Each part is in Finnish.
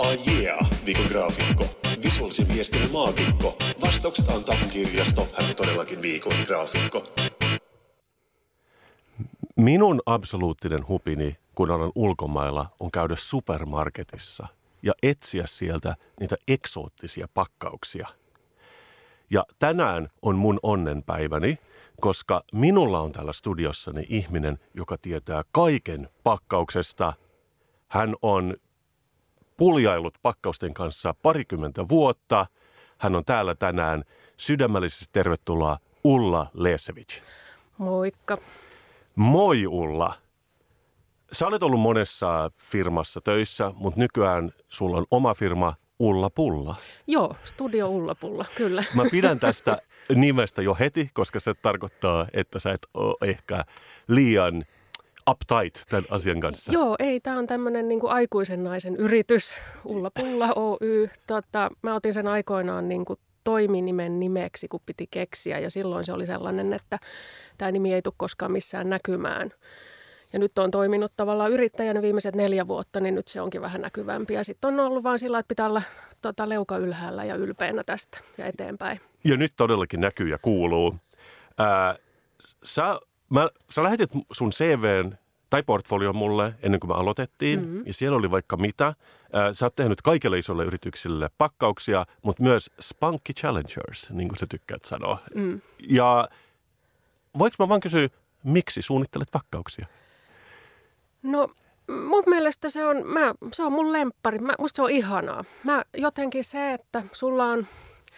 Viikon graafikko. Visuaalisen viestinnän maagikko. Vastaukset antaa kirjasto. Hän on todellakin viikon graafikko. Minun absoluuttinen hupini, kun olen ulkomailla, on käydä supermarketissa ja etsiä sieltä niitä eksoottisia pakkauksia. Ja tänään on mun onnenpäiväni, koska minulla on täällä studiossani ihminen, joka tietää kaiken pakkauksesta. Hän on puljaillut pakkausten kanssa 20 vuotta. Hän on täällä tänään. Sydämellisesti tervetuloa Ulla Lesevic. Moikka. Moi Ulla. Sä olet ollut monessa firmassa töissä, mutta nykyään sulla on oma firma Ulla Pulla. Joo, Studio Ulla Pulla, kyllä. Mä pidän tästä nimestä jo heti, koska se tarkoittaa, että sä et ole ehkä liian uptight tämän asian kanssa. Joo, ei, tämä on tämmöinen niin kuin aikuisen naisen yritys, Ulla Pulla Oy. Mä otin sen aikoinaan niin kuin toiminimen nimeksi, kun piti keksiä, ja silloin se oli sellainen, että tämä nimi ei tule koskaan missään näkymään. Ja nyt on toiminut tavallaan yrittäjänä viimeiset 4 vuotta, niin nyt se onkin vähän näkyvämpi. Ja sitten on ollut vaan sillä, että pitää olla leuka ylhäällä ja ylpeänä tästä ja eteenpäin. Ja nyt todellakin näkyy ja kuuluu. Sä lähetit sun CVn tai portfolion mulle ennen kuin me aloitettiin, ja siellä oli vaikka mitä. Sä oot tehnyt kaikille isolle yrityksille pakkauksia, mutta myös Spunky Challengers, niin kuin sä tykkäät sanoa. Ja voinko mä vaan kysyä, miksi suunnittelet pakkauksia? No mun mielestä se on mun lemppari. Musta se on ihanaa. Jotenkin se, että sulla on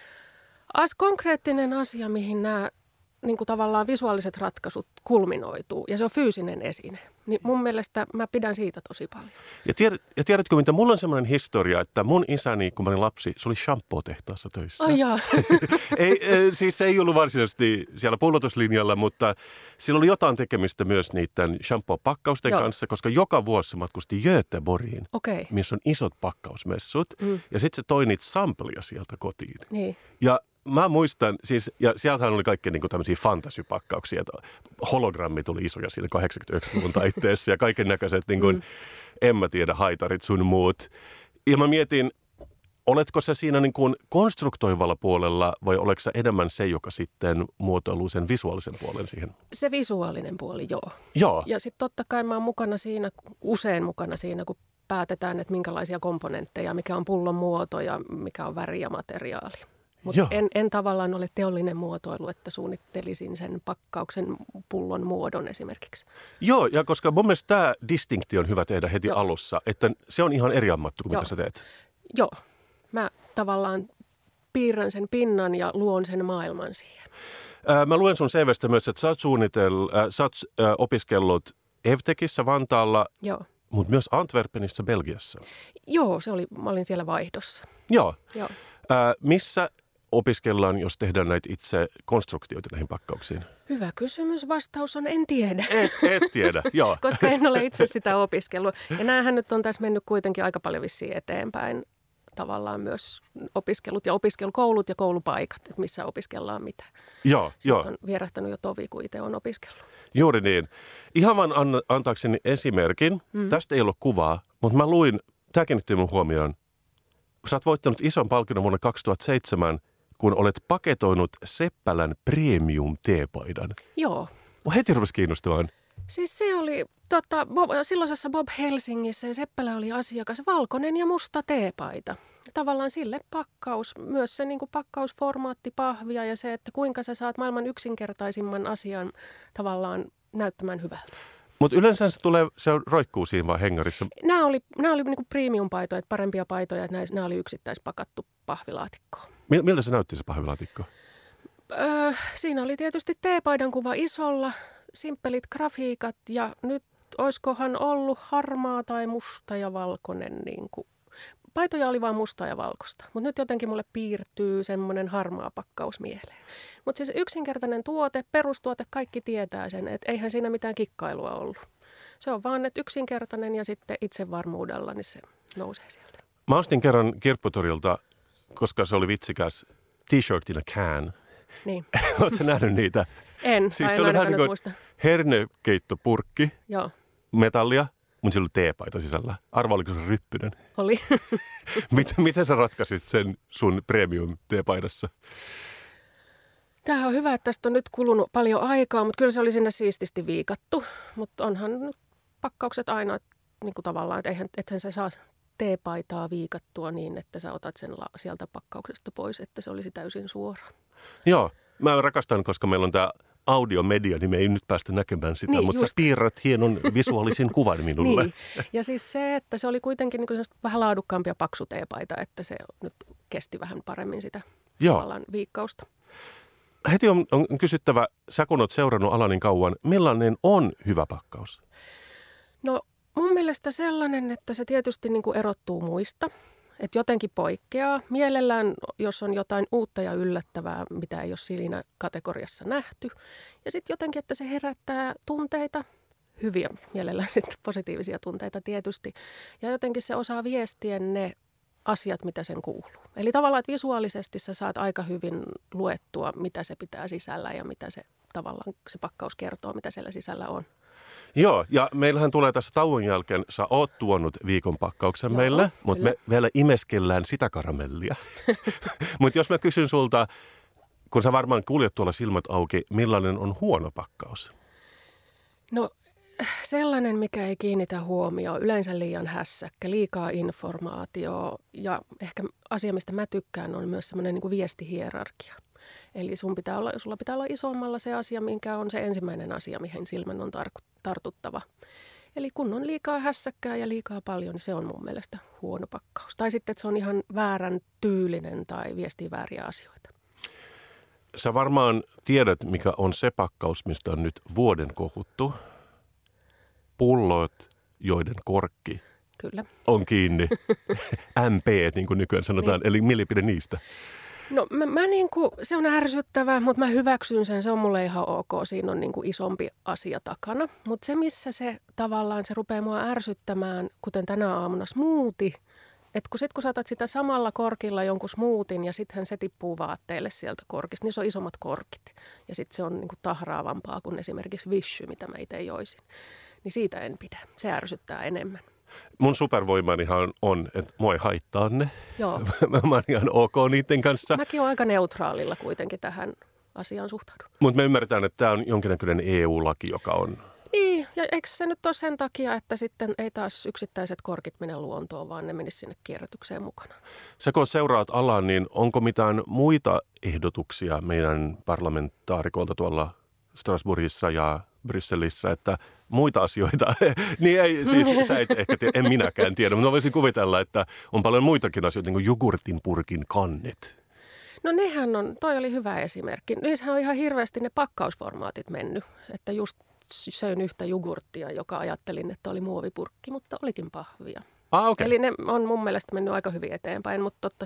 konkreettinen asia, mihin nämä niin kuin tavallaan visuaaliset ratkaisut kulminoituu, ja se on fyysinen esine. Niin mun mielestä mä pidän siitä tosi paljon. Ja tiedätkö, mitä mulla on semmoinen historia, että mun isäni, kun mä olin lapsi, se oli shampoo-tehtaassa töissä. Ai jaa. Siis se ei ollut varsinaisesti siellä pullotuslinjalla, mutta sillä oli jotain tekemistä myös niiden shampoo-pakkausten kanssa, koska joka vuosi se matkusti Göteborgiin, missä on isot pakkausmessut, ja sitten se toi niitä samplia sieltä kotiin. Niin. Ja mä muistan, siis, ja sieltähän oli kaikki niin kuin tämmöisiä fantasy-pakkauksia, että hologrammi tuli isoja siinä 89-luvun taitteessa ja kaiken näköiset, niin kuin, en mä tiedä, haitarit sun muut. Ja mä mietin, oletko sä siinä niin kuin konstruktoivalla puolella vai oletko sä enemmän se, joka sitten muotoiluu sen visuaalisen puolen siihen? Se visuaalinen puoli, joo. Joo. Ja sitten totta kai mä oon usein mukana siinä, kun päätetään, että minkälaisia komponentteja, mikä on pullon muoto ja mikä on väri ja materiaali. Mutta en tavallaan ole teollinen muotoilu, että suunnittelisin sen pakkauksen pullon muodon esimerkiksi. Joo, ja koska mun mielestä tämä distinktio on hyvä tehdä heti alussa, että se on ihan eri ammatti kuin mitä sä teet. Joo, mä tavallaan piirrän sen pinnan ja luon sen maailman siihen. Mä luen sun CVstä myös, että sä oot opiskellut EVTEKissä Vantaalla, mutta myös Antwerpenissa Belgiassa. Joo, mä olin siellä vaihdossa. Joo. Missä opiskellaan, jos tehdään näitä itse konstruktioita näihin pakkauksiin? Hyvä kysymys. Vastaus on en tiedä. Et tiedä, joo. Koska en ole itse sitä opiskellut. Ja näähän nyt on tässä mennyt kuitenkin aika paljon vissiin eteenpäin. Tavallaan myös opiskelut ja opiskelukoulut ja koulupaikat, että missä opiskellaan mitä. Joo. On vierähtänyt jo tovi, kun itse on opiskellut. Juuri niin. Ihan vaan antaakseni esimerkin. Tästä ei ollut kuvaa, mutta mä luin, tämä kiinnitti mun huomioon. Sä oot voittanut ison palkinnon vuonna 2007, kun olet paketoinut Seppälän premium-teepaidan. Joo. Mä heti rupesi kiinnostamaan. Siis se oli silloisessa Bob Helsingissä ja Seppälä oli asiakas, valkoinen ja musta teepaita. Tavallaan sille pakkaus, myös se niin kuin pakkausformaatti, pahvia ja se, että kuinka sä saat maailman yksinkertaisimman asian tavallaan näyttämään hyvältä. Mutta yleensä se roikkuu siinä vaan hengarissa. Nämä oli niinku premium-paitoja, parempia paitoja, että nämä oli yksittäispakattu pahvilaatikkoon. Miltä se näytti se pahvilaatikko? Siinä oli tietysti teepaidan kuva isolla, simppelit grafiikat ja nyt oiskohan ollut harmaa tai musta ja valkoinen. Paitoja oli vain musta ja valkoista, mutta nyt jotenkin mulle piirtyy semmoinen harmaa pakkaus mieleen. Mutta siis yksinkertainen tuote, perustuote, kaikki tietää sen, että eihän siinä mitään kikkailua ollut. Se on vaan, että yksinkertainen ja sitten itsevarmuudella, niin se nousee sieltä. Mä ostin kerran Kirpputorilta, koska se oli vitsikäs, T-shirt in a can. Niin. Oletko nähnyt niitä? En, siis tai se en oli vähän nyt niin kuin muista. hernekeittopurkki, metallia, Mun siellä oli teepaita sisällä. Arva, oliko se ryppynen? Oli. Miten sä ratkaisit sen sun premium-teepaidassa? Tämähän on hyvä, että tästä on nyt kulunut paljon aikaa, mutta kyllä se oli sinne siististi viikattu. Mutta onhan nyt pakkaukset aina niin kuin tavallaan, että ethän sä saa teepaitaa viikattua niin, että sä otat sen sieltä pakkauksesta pois, että se olisi täysin suora. Joo, mä rakastan, koska meillä on tämä audiomedia, niin me ei nyt päästä näkemään sitä, niin, mutta sä piirrät hienon visuaalisen kuvan minulle. Niin, ja siis se, että se oli kuitenkin niin kuin vähän laadukkaampi ja paksu teepaita, että se nyt kesti vähän paremmin sitä tavallaan viikkausta. Heti on kysyttävä, sä kun oot seurannut alaa niin kauan, millainen on hyvä pakkaus? No mun mielestä sellainen, että se tietysti niin kuin erottuu muista, että jotenkin poikkeaa. Mielellään, jos on jotain uutta ja yllättävää, mitä ei ole siinä kategoriassa nähty. Ja sitten jotenkin, että se herättää tunteita, hyviä mielellään sitten positiivisia tunteita tietysti. Ja jotenkin se osaa viestiä ne asiat, mitä sen kuuluu. Eli tavallaan, että visuaalisesti sä saat aika hyvin luettua, mitä se pitää sisällä ja mitä se tavallaan se pakkaus kertoo, mitä siellä sisällä on. Joo, ja meillähän tulee tässä tauon jälkeen, sä oot tuonut viikon pakkauksen meille, mutta me vielä imeskellään sitä karamellia. Mutta jos mä kysyn sulta, kun sä varmaan kuljet tuolla silmät auki, millainen on huono pakkaus? No sellainen, mikä ei kiinnitä huomioon, yleensä liian hässäkkä, liikaa informaatiota ja ehkä asia, mistä mä tykkään, on myös semmoinen niin kuin viestihierarkia. Eli sulla pitää olla isommalla se asia, minkä on se ensimmäinen asia, mihin silmän on tartuttava. Eli kun on liikaa hässäkkää ja liikaa paljon, niin se on mun mielestä huono pakkaus. Tai sitten, että se on ihan väärän tyylinen tai viestii vääriä asioita. Sä varmaan tiedät, mikä on se pakkaus, mistä on nyt vuoden kohuttu. Pullot, joiden korkki Kyllä. on kiinni. MP, niin kuin nykyään sanotaan, niin. Eli mielipide niistä. No mä niinku, se on ärsyttävää, mutta mä hyväksyn sen, se on mulle ihan ok. Siinä on niinku isompi asia takana. Mutta se, missä se tavallaan se rupeaa mua ärsyttämään, kuten tänä aamuna smoothie, että kun sä otat sitä samalla korkilla jonkun smoothin ja sittenhän se tippuu vaatteille sieltä korkista, niin se on isommat korkit. Ja sitten se on niinku tahraavampaa kuin esimerkiksi Vichy, mitä mä itse joisin. Niin siitä en pidä. Se ärsyttää enemmän. Mun supervoimanihan on, että mua ei haittaa ne. Joo. Mä oon ihan ok niiden kanssa. Mäkin oon aika neutraalilla kuitenkin tähän asiaan suhtaudun. Mutta me ymmärretään, että tämä on jonkinnäköinen EU-laki, joka on... Niin, ja eikö se nyt ole sen takia, että sitten ei taas yksittäiset korkit mene luontoon, vaan ne menisi sinne kierrätykseen mukana? Sä kun seuraat alaa, niin onko mitään muita ehdotuksia meidän parlamentaarikolta tuolla Strasbourgissa ja Brysselissä, että muita asioita, niin ei, siis sä et ehkä tiedä, en minäkään tiedä, mutta mä voisin kuvitella, että on paljon muitakin asioita, niin kuin jogurtinpurkin kannet. No nehän on, toi oli hyvä esimerkki. Niissähän on ihan hirveästi ne pakkausformaatit mennyt, että just söin yhtä jogurttia, joka ajattelin, että oli muovipurkki, mutta olikin pahvia. Okay. Eli ne on mun mielestä mennyt aika hyvin eteenpäin, mutta totta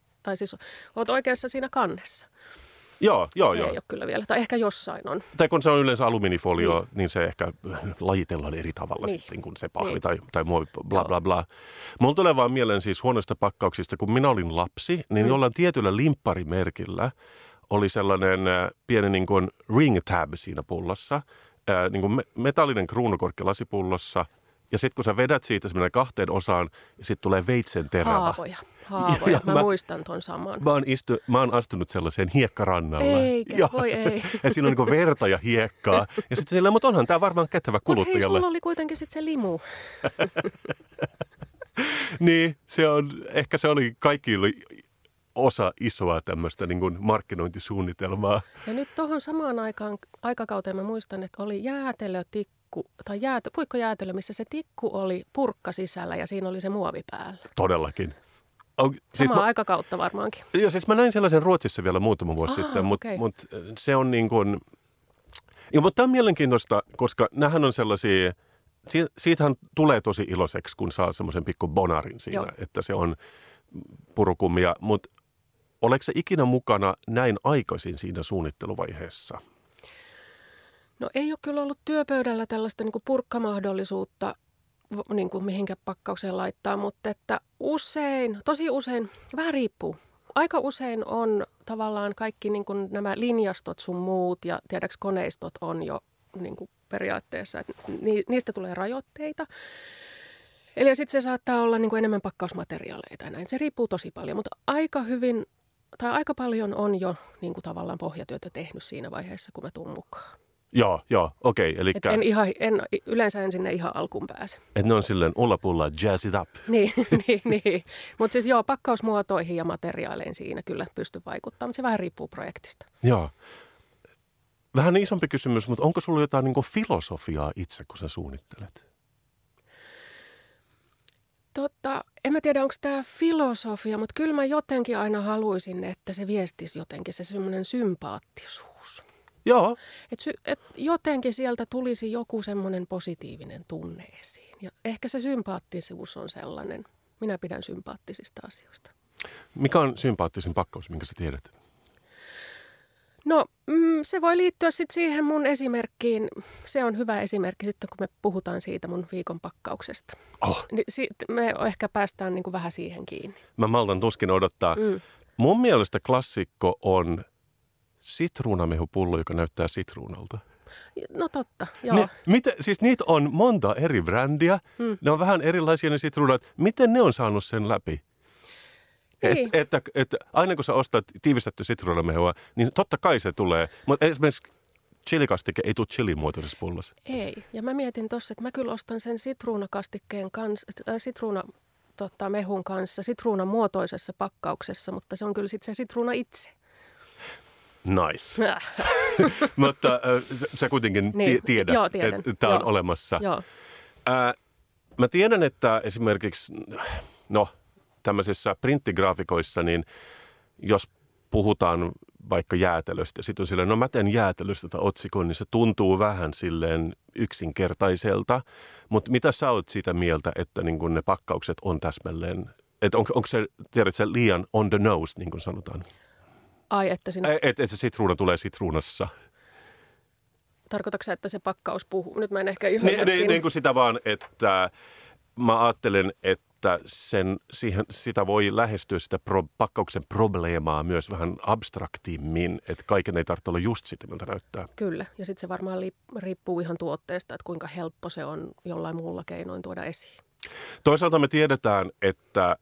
oot oikeassa siinä kannessa. Joo. Ei ole kyllä vielä, tai ehkä jossain on. Tai kun se on yleensä alumiinifolio, niin se ehkä lajitellaan eri tavalla sitten kuin se pahvi tai muovi, bla bla bla. Mulla tulee vaan mieleen siis huonoista pakkauksista, kun minä olin lapsi, niin jollain tietyllä limpparimerkillä oli sellainen pieni niin kuin ring tab siinä pullossa, niin kuin metallinen kruunukorkki lasipullossa. Ja sitten kun sä vedät siitä, se menee kahteen osaan ja sitten tulee veitsen terävä. Haavoja. Mä muistan ton saman. Mä oon astunut sellaiseen hiekkarannalla. Eikä, voi ei. Että siinä on niin verta ja hiekkaa. Ja sitten silleen, mutta onhan tämä varmaan kätevä kuluttajalle. Mutta hei, sulla oli kuitenkin sitten se limu. Niin, ehkä se oli kaikille osa isoa tämmöistä niin kuin markkinointisuunnitelmaa. Ja nyt tuohon samaan aikakauteen mä muistan, että oli jäätelötikku. Tai puikkojäätelö, missä se tikku oli purkka sisällä ja siinä oli se muovi päällä. Todellakin. Samaa aikakautta varmaankin. Joo, siis mä näin sellaisen Ruotsissa vielä muutama vuosi sitten, mutta se on niin kuin... Ja, mutta tämä on mielenkiintoista, koska nämähän on sellaisia... Siitähän tulee tosi iloiseksi, kun saa semmoisen pikku bonarin siinä, että se on purukummia. Mutta oletko se ikinä mukana näin aikaisin siinä suunnitteluvaiheessa? No ei ole kyllä ollut työpöydällä tällaista niin kuin purkkamahdollisuutta, niin kuin mihinkä pakkaukseen laittaa, mutta että tosi usein, vähän riippuu. Aika usein on tavallaan kaikki niin kuin nämä linjastot sun muut ja tiedäks koneistot on jo niin kuin periaatteessa, että niistä tulee rajoitteita. Eli sitten se saattaa olla niin kuin enemmän pakkausmateriaaleita ja näin. Se riippuu tosi paljon, mutta aika paljon on jo niin kuin tavallaan pohjatyötä tehnyt siinä vaiheessa, kun mä tuun mukaan. Joo, okei. Okay, en yleensä en sinne ihan alkuun pääse. Että ne on silleen ulla jazz it up. Niin. Mutta siis pakkausmuotoihin ja materiaaleihin siinä kyllä pystyy vaikuttamaan, mutta se vähän riippuu projektista. Joo. Vähän isompi kysymys, mutta onko sulla jotain niin kuin filosofiaa itse, kun sä suunnittelet? En mä tiedä, onko tämä filosofia, mutta kyllä mä jotenkin aina haluaisin, että se viestisi jotenkin se semmoinen sympaattisuus. Joo. Et jotenkin sieltä tulisi joku semmoinen positiivinen tunne esiin. Ja ehkä se sympaattisuus on sellainen. Minä pidän sympaattisista asioista. Mikä on sympaattisin pakkaus, minkä sä tiedät? No, se voi liittyä sitten siihen mun esimerkkiin. Se on hyvä esimerkki sitten, kun me puhutaan siitä mun viikon pakkauksesta. Me ehkä päästään niin kuin vähän siihen kiinni. Mä maltan tuskin odottaa. Mun mielestä klassikko on sitruunamehupullo, joka näyttää sitruunalta. No totta, joo. Siis niitä on monta eri brändiä. Ne on vähän erilaisia ne sitruunat. Miten ne on saanut sen läpi? Niin. Että aina kun sä ostat tiivistetty sitruunamehua, niin totta kai se tulee. Mutta esimerkiksi chilikastike ei tule chilimuotoisessa pullossa. Ei. Ja mä mietin tossa, että mä kyllä ostan sen sitruunakastikkeen kanssa, mehun kanssa sitruunamuotoisessa pakkauksessa, mutta se on kyllä sitten se sitruuna itse. Nice. Mutta sä kuitenkin tiedät, että tämä on olemassa. Joo. Mä tiedän, että esimerkiksi tämmöisissä printtigraafikoissa, niin jos puhutaan vaikka jäätelöstä, sitten on silleen, mä teen jäätelöstä tätä otsikon, niin se tuntuu vähän silleen yksinkertaiselta. Mutta mitä sä oot siitä mieltä, että niin kun ne pakkaukset on täsmälleen, että onko se, tiedätkö, liian on the nose, niin kuin sanotaan? Ai, että siinä... Että se sitruuna tulee sitruunassa. Tarkoitatko sä, että se pakkaus puhuu? Nyt mä en ehkä ihan niin kuin sitä vaan, että mä ajattelen, että sitä voi lähestyä sitä pakkauksen probleemaa myös vähän abstraktimmin, että kaiken ei tarvitse olla just sitä, miltä näyttää. Kyllä, ja sitten se varmaan riippuu ihan tuotteesta, että kuinka helppo se on jollain muulla keinoin tuoda esiin. Toisaalta me tiedetään, että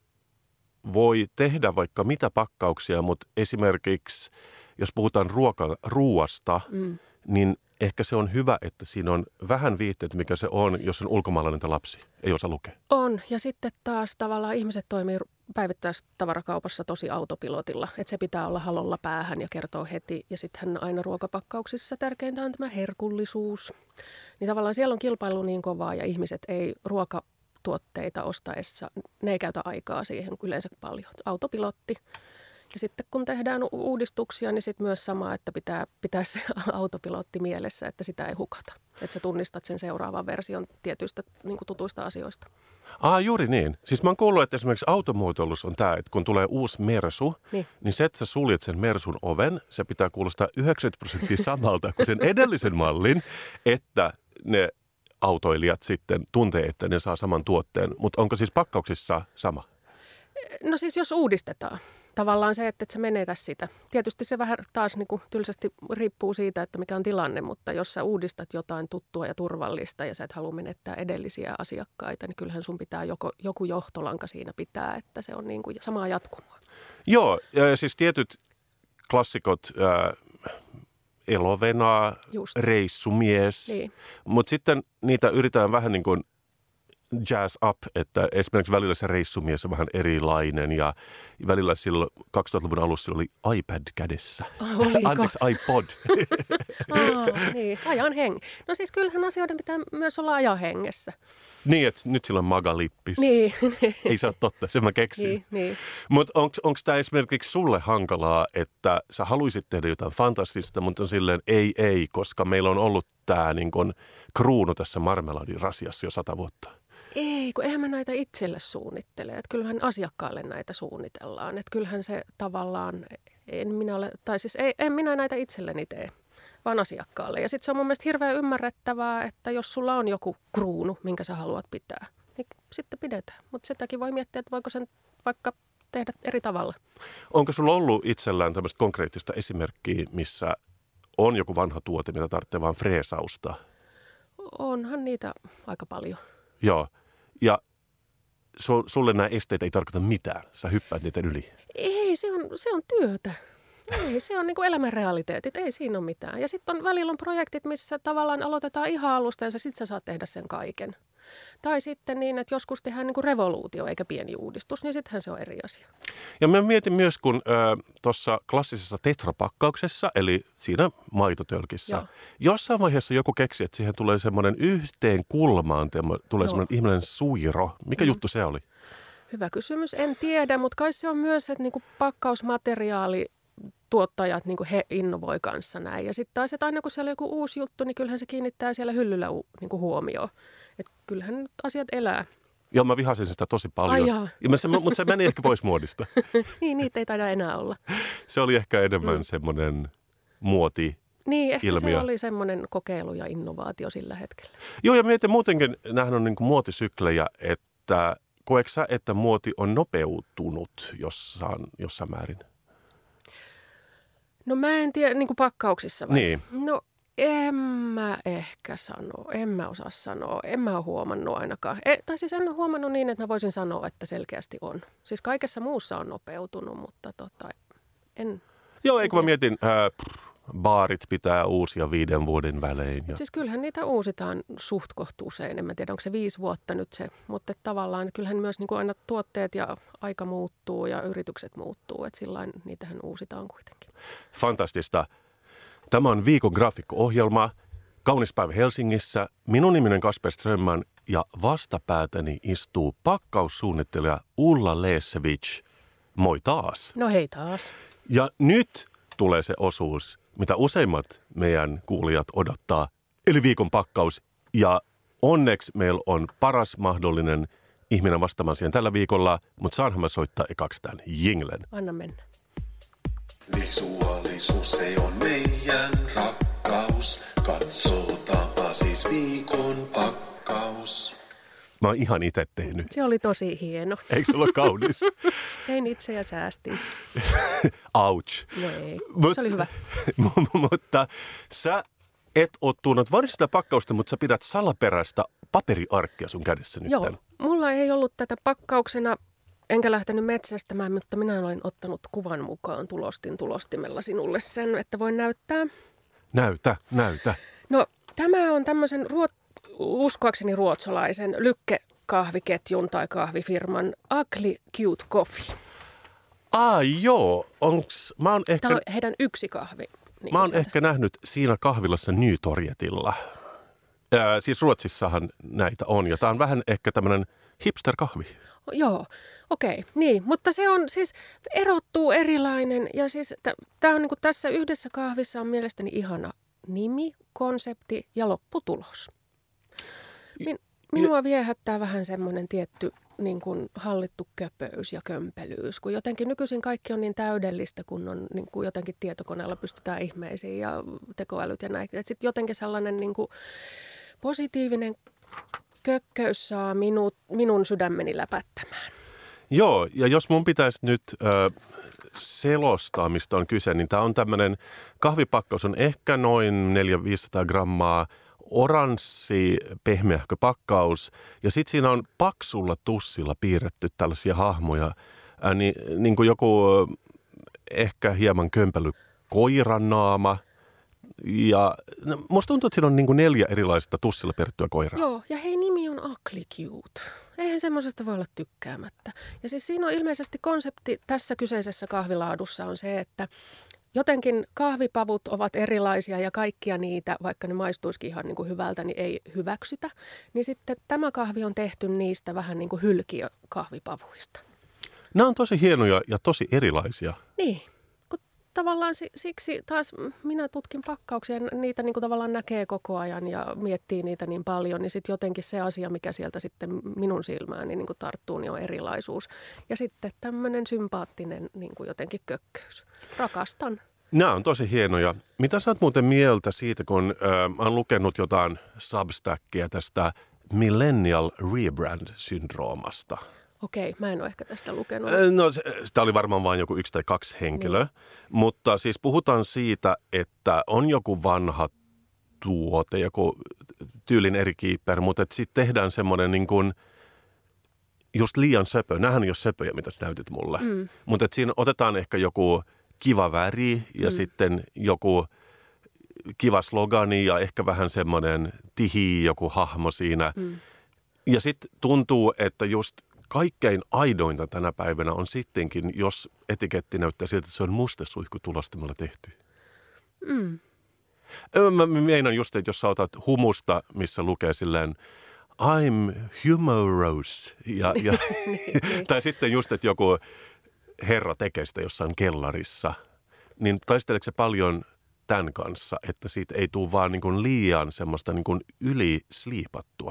voi tehdä vaikka mitä pakkauksia, mutta esimerkiksi jos puhutaan ruuasta, niin ehkä se on hyvä, että siinä on vähän viitteet, mikä se on, jos on ulkomaalainen lapsi. Ei osaa lukea. On. Ja sitten taas tavallaan ihmiset toimii päivittäistavarakaupassa tosi autopilotilla. Että se pitää olla halolla päähän ja kertoo heti. Ja sittenhän aina ruokapakkauksissa tärkeintä on tämä herkullisuus. Niin tavallaan siellä on kilpailu niin kovaa ja ihmiset ei ruokatuotteita ostaessa, ne ei käytä aikaa siihen yleensä paljon. Autopilotti. Ja sitten kun tehdään uudistuksia, niin sitten myös sama, että pitää se autopilotti mielessä, että sitä ei hukata. Että sä tunnistat sen seuraavan version tietyistä niin kuin tutuista asioista. Juuri niin. Siis mä oon kuullut, että esimerkiksi automuotoilussa on tämä, että kun tulee uusi Mersu, niin se, että sä suljet sen Mersun oven, se pitää kuulostaa 90% samalta kuin sen edellisen mallin, että ne autoilijat sitten tuntee, että ne saa saman tuotteen. Mutta onko siis pakkauksissa sama? No siis jos uudistetaan. Tavallaan se, että sä menetä sitä. Tietysti se vähän taas niin kuin tylsästi riippuu siitä, että mikä on tilanne, mutta jos sä uudistat jotain tuttua ja turvallista ja sä et halua menettää edellisiä asiakkaita, niin kyllähän sun pitää joku johtolanka siinä pitää, että se on niin kuin samaa jatkumoa. Joo, siis tietyt klassikot, Elovena, Reissumies, niin. Mutta sitten niitä yritetään vähän niin kuin jazz up, että esimerkiksi välillä se reissumies on vähän erilainen ja välillä silloin 2000-luvun alussa oli iPad kädessä. Anteeksi, iPod. Niin, ajan No siis kyllähän asioiden pitää myös olla ajan hengessä. Niin, että nyt sillä on magalippis. Niin. Ei se ole totta, sen mä keksin. Niin. Mutta onko tämä esimerkiksi sulle hankalaa, että sä haluaisit tehdä jotain fantastista, mutta on silleen ei, koska meillä on ollut tämä niin kun kruunu tässä marmeladin rasiassa jo 100 vuotta? Ei, kun eihän mä näitä itselle suunnittele. Että kyllähän asiakkaalle näitä suunnitellaan. Että kyllähän se tavallaan, en minä näitä itselleni tee, vaan asiakkaalle. Ja sitten se on mun mielestä hirveän ymmärrettävää, että jos sulla on joku kruunu, minkä sä haluat pitää, niin sitten pidetään. Mutta sitäkin voi miettiä, että voiko sen vaikka tehdä eri tavalla. Onko sulla ollut itsellään tämmöistä konkreettista esimerkkiä, missä on joku vanha tuote, mitä tarvitsee vaan freesausta? onhan niitä aika paljon. Joo. Ja sulle nämä esteet ei tarkoita mitään. Sä hyppäät niitä yli. Ei, se on työtä. Ei, se on niin kuin elämän realiteetit. Ei siinä ole mitään. Ja sitten välillä on projektit, missä tavallaan aloitetaan ihan alusta ja sitten sä saat tehdä sen kaiken. Tai sitten niin, että joskus tehdään niin kuin revoluutio eikä pieni uudistus, niin sittenhän se on eri asia. Ja mä mietin myös, kun tuossa klassisessa tetrapakkauksessa, eli siinä maitotölkissä, Joo. jossain vaiheessa joku keksi, että siihen tulee semmoinen yhteen kulmaan, tulee semmoinen ihmeellinen suiro. Mikä juttu se oli? Hyvä kysymys. En tiedä, mutta kai se on myös, että niin kuin pakkausmateriaali tuottajat niin kuin he innovoi kanssa näin. Ja sitten taas, että aina kun siellä on joku uusi juttu, niin kyllähän se kiinnittää siellä hyllyllä niin kuin huomioon. Että kyllähän nyt asiat elää. Joo, mä vihasin sitä tosi paljon. Mutta se meni ehkä pois muodista. Niin, niitä ei taida enää olla. Se oli ehkä enemmän semmoinen muoti. Niin, ehkä ilmiö. Se oli semmoinen kokeilu ja innovaatio sillä hetkellä. Joo, ja mietin muutenkin, nämähän on niin kuin muotisyklejä, että koetko sä, että muoti on nopeutunut jossain määrin? No mä en tiedä, niin kuin pakkauksissa vai? Niin. No en mä ehkä sano, en mä osaa sanoa, en mä ole huomannut ainakaan. Tai siis en ole huomannut niin, että mä voisin sanoa, että selkeästi on. Siis kaikessa muussa on nopeutunut, mutta en. Joo, eikö mä mietin, baarit pitää uusia 5 vuoden välein. Ja... Siis kyllähän niitä uusitaan suht kohta usein. En mä tiedä, onko se 5 vuotta nyt se, mutta tavallaan kyllähän myös niin kuin aina tuotteet ja aika muuttuu ja yritykset muuttuu. Että sillain niitähän uusitaan kuitenkin. Fantastista. Tämä on Viikon graafikko-ohjelma. Kaunis päivä Helsingissä. Minun niminen Kasper Strömman ja vastapäätäni istuu pakkaussuunnittelija Ulla Leesevich. Moi taas. No hei taas. Ja nyt tulee se osuus, mitä useimmat meidän kuulijat odottaa, eli viikon pakkaus. Ja onneksi meillä on paras mahdollinen ihminen vastaamaan siihen tällä viikolla, mutta saanhan mä soittaa ekaksi tämän jinglen. Anna mennä. Visuaalisuus se on meidän rakkaus. Katsotaanpa siis viikon pakkaus. Mä oon ihan itse tehnyt. Se oli tosi hieno. Eikö se ole kaunis? Tein itse ja säästin. Ouch. No ei, se oli hyvä. Mutta sä et ole tuonut vain sitä pakkausta, mutta sä pidät salaperäistä paperiarkkia sun kädessä nyt. Joo, mulla ei ollut tätä pakkauksena, enkä lähtenyt metsästämään, mutta minä olen ottanut kuvan mukaan tulostimella sinulle sen, että voin näyttää. Näytä. No, tämä on tämmöisen uskoakseni ruotsalaisen lykkekahviketjun tai kahvifirman Ugly Cute Coffee. Joo, mä oon ehkä... Tämä on heidän yksi kahvi. Niin mä oon ehkä nähnyt siinä kahvilassa Nytorgetilla. Siis Ruotsissahan näitä on, ja tää on vähän ehkä tämmönen hipster-kahvi. Joo, okei. Niin, mutta se on siis, erottuu erilainen, ja siis tämä on niin kuin tässä yhdessä kahvissa on mielestäni ihana nimi, konsepti ja lopputulos. Minua viehättää vähän semmoinen tietty niin kuin hallittu köpöys ja kömpelyys, kun jotenkin nykyisin kaikki on niin täydellistä, kun on niin kuin jotenkin tietokoneella pystytään ihmeisiin ja tekoälyt ja näin. Sitten jotenkin sellainen niin kuin positiivinen kökköys saa minun sydämeni läpättämään. Joo, ja jos mun pitäisi nyt selostaa, mistä on kyse, niin tämä on tämmöinen kahvipakkaus, on ehkä noin 400-500 grammaa, oranssi pehmeähkö pakkaus, ja sitten siinä on paksulla tussilla piirretty tällaisia hahmoja, niin kuin joku ehkä hieman kömpely koiranaama. Ja musta tuntuu, että siinä on niin kuin 4 erilaista tussilla piirrettyä koiraa. Joo, ja hei, nimi on Ugly Cute. Eihän semmoisesta voi olla tykkäämättä. Ja siis siinä on ilmeisesti konsepti tässä kyseisessä kahvilaadussa on se, että jotenkin kahvipavut ovat erilaisia ja kaikkia niitä, vaikka ne maistuisikin ihan niin kuin hyvältä, niin ei hyväksytä. Niin sitten tämä kahvi on tehty niistä vähän niin kuin hylkiökahvipavuista. Nämä on tosi hienoja ja tosi erilaisia. Niin, kun tavallaan siksi taas minä tutkin pakkauksia ja niitä niin kuin tavallaan näkee koko ajan ja miettii niitä niin paljon, niin sitten jotenkin se asia, mikä sieltä sitten minun silmääni niin kuin tarttuu, niin on erilaisuus. Ja sitten tämmöinen sympaattinen niin kuin jotenkin kökköys. Rakastan. Nämä on tosi hienoja. Mitä sä oot muuten mieltä siitä, kun olen lukenut jotain Substackia tästä Millennial Rebrand-syndroomasta? Okei, mä en ole ehkä tästä lukenut. No, tämä oli varmaan vain joku 1 tai 2 henkilöä, mutta siis puhutaan siitä, että on joku vanha tuote, joku tyylin eri kiipper, mutta sitten tehdään semmoinen niin kuin just liian söpö. Nämähän ei ole söpöjä, mitä sä näytit mulle. Mutta siinä otetaan ehkä joku kiva väri ja sitten joku kiva slogani ja ehkä vähän semmoinen tihi joku hahmo siinä. Ja sitten tuntuu, että just kaikkein aidointa tänä päivänä on sittenkin, jos etiketti näyttää siltä, että se on mustesuihkutulostimella tehty. Mä meinaan just, että jos sä otat humusta, missä lukee silleen I'm humorous. Tai sitten just, että joku herra tekee sitä jossain kellarissa. Niin taisteleeko se paljon tämän kanssa, että siitä ei tule vaan niin kuin liian semmoista niin kuin ylisliipattua?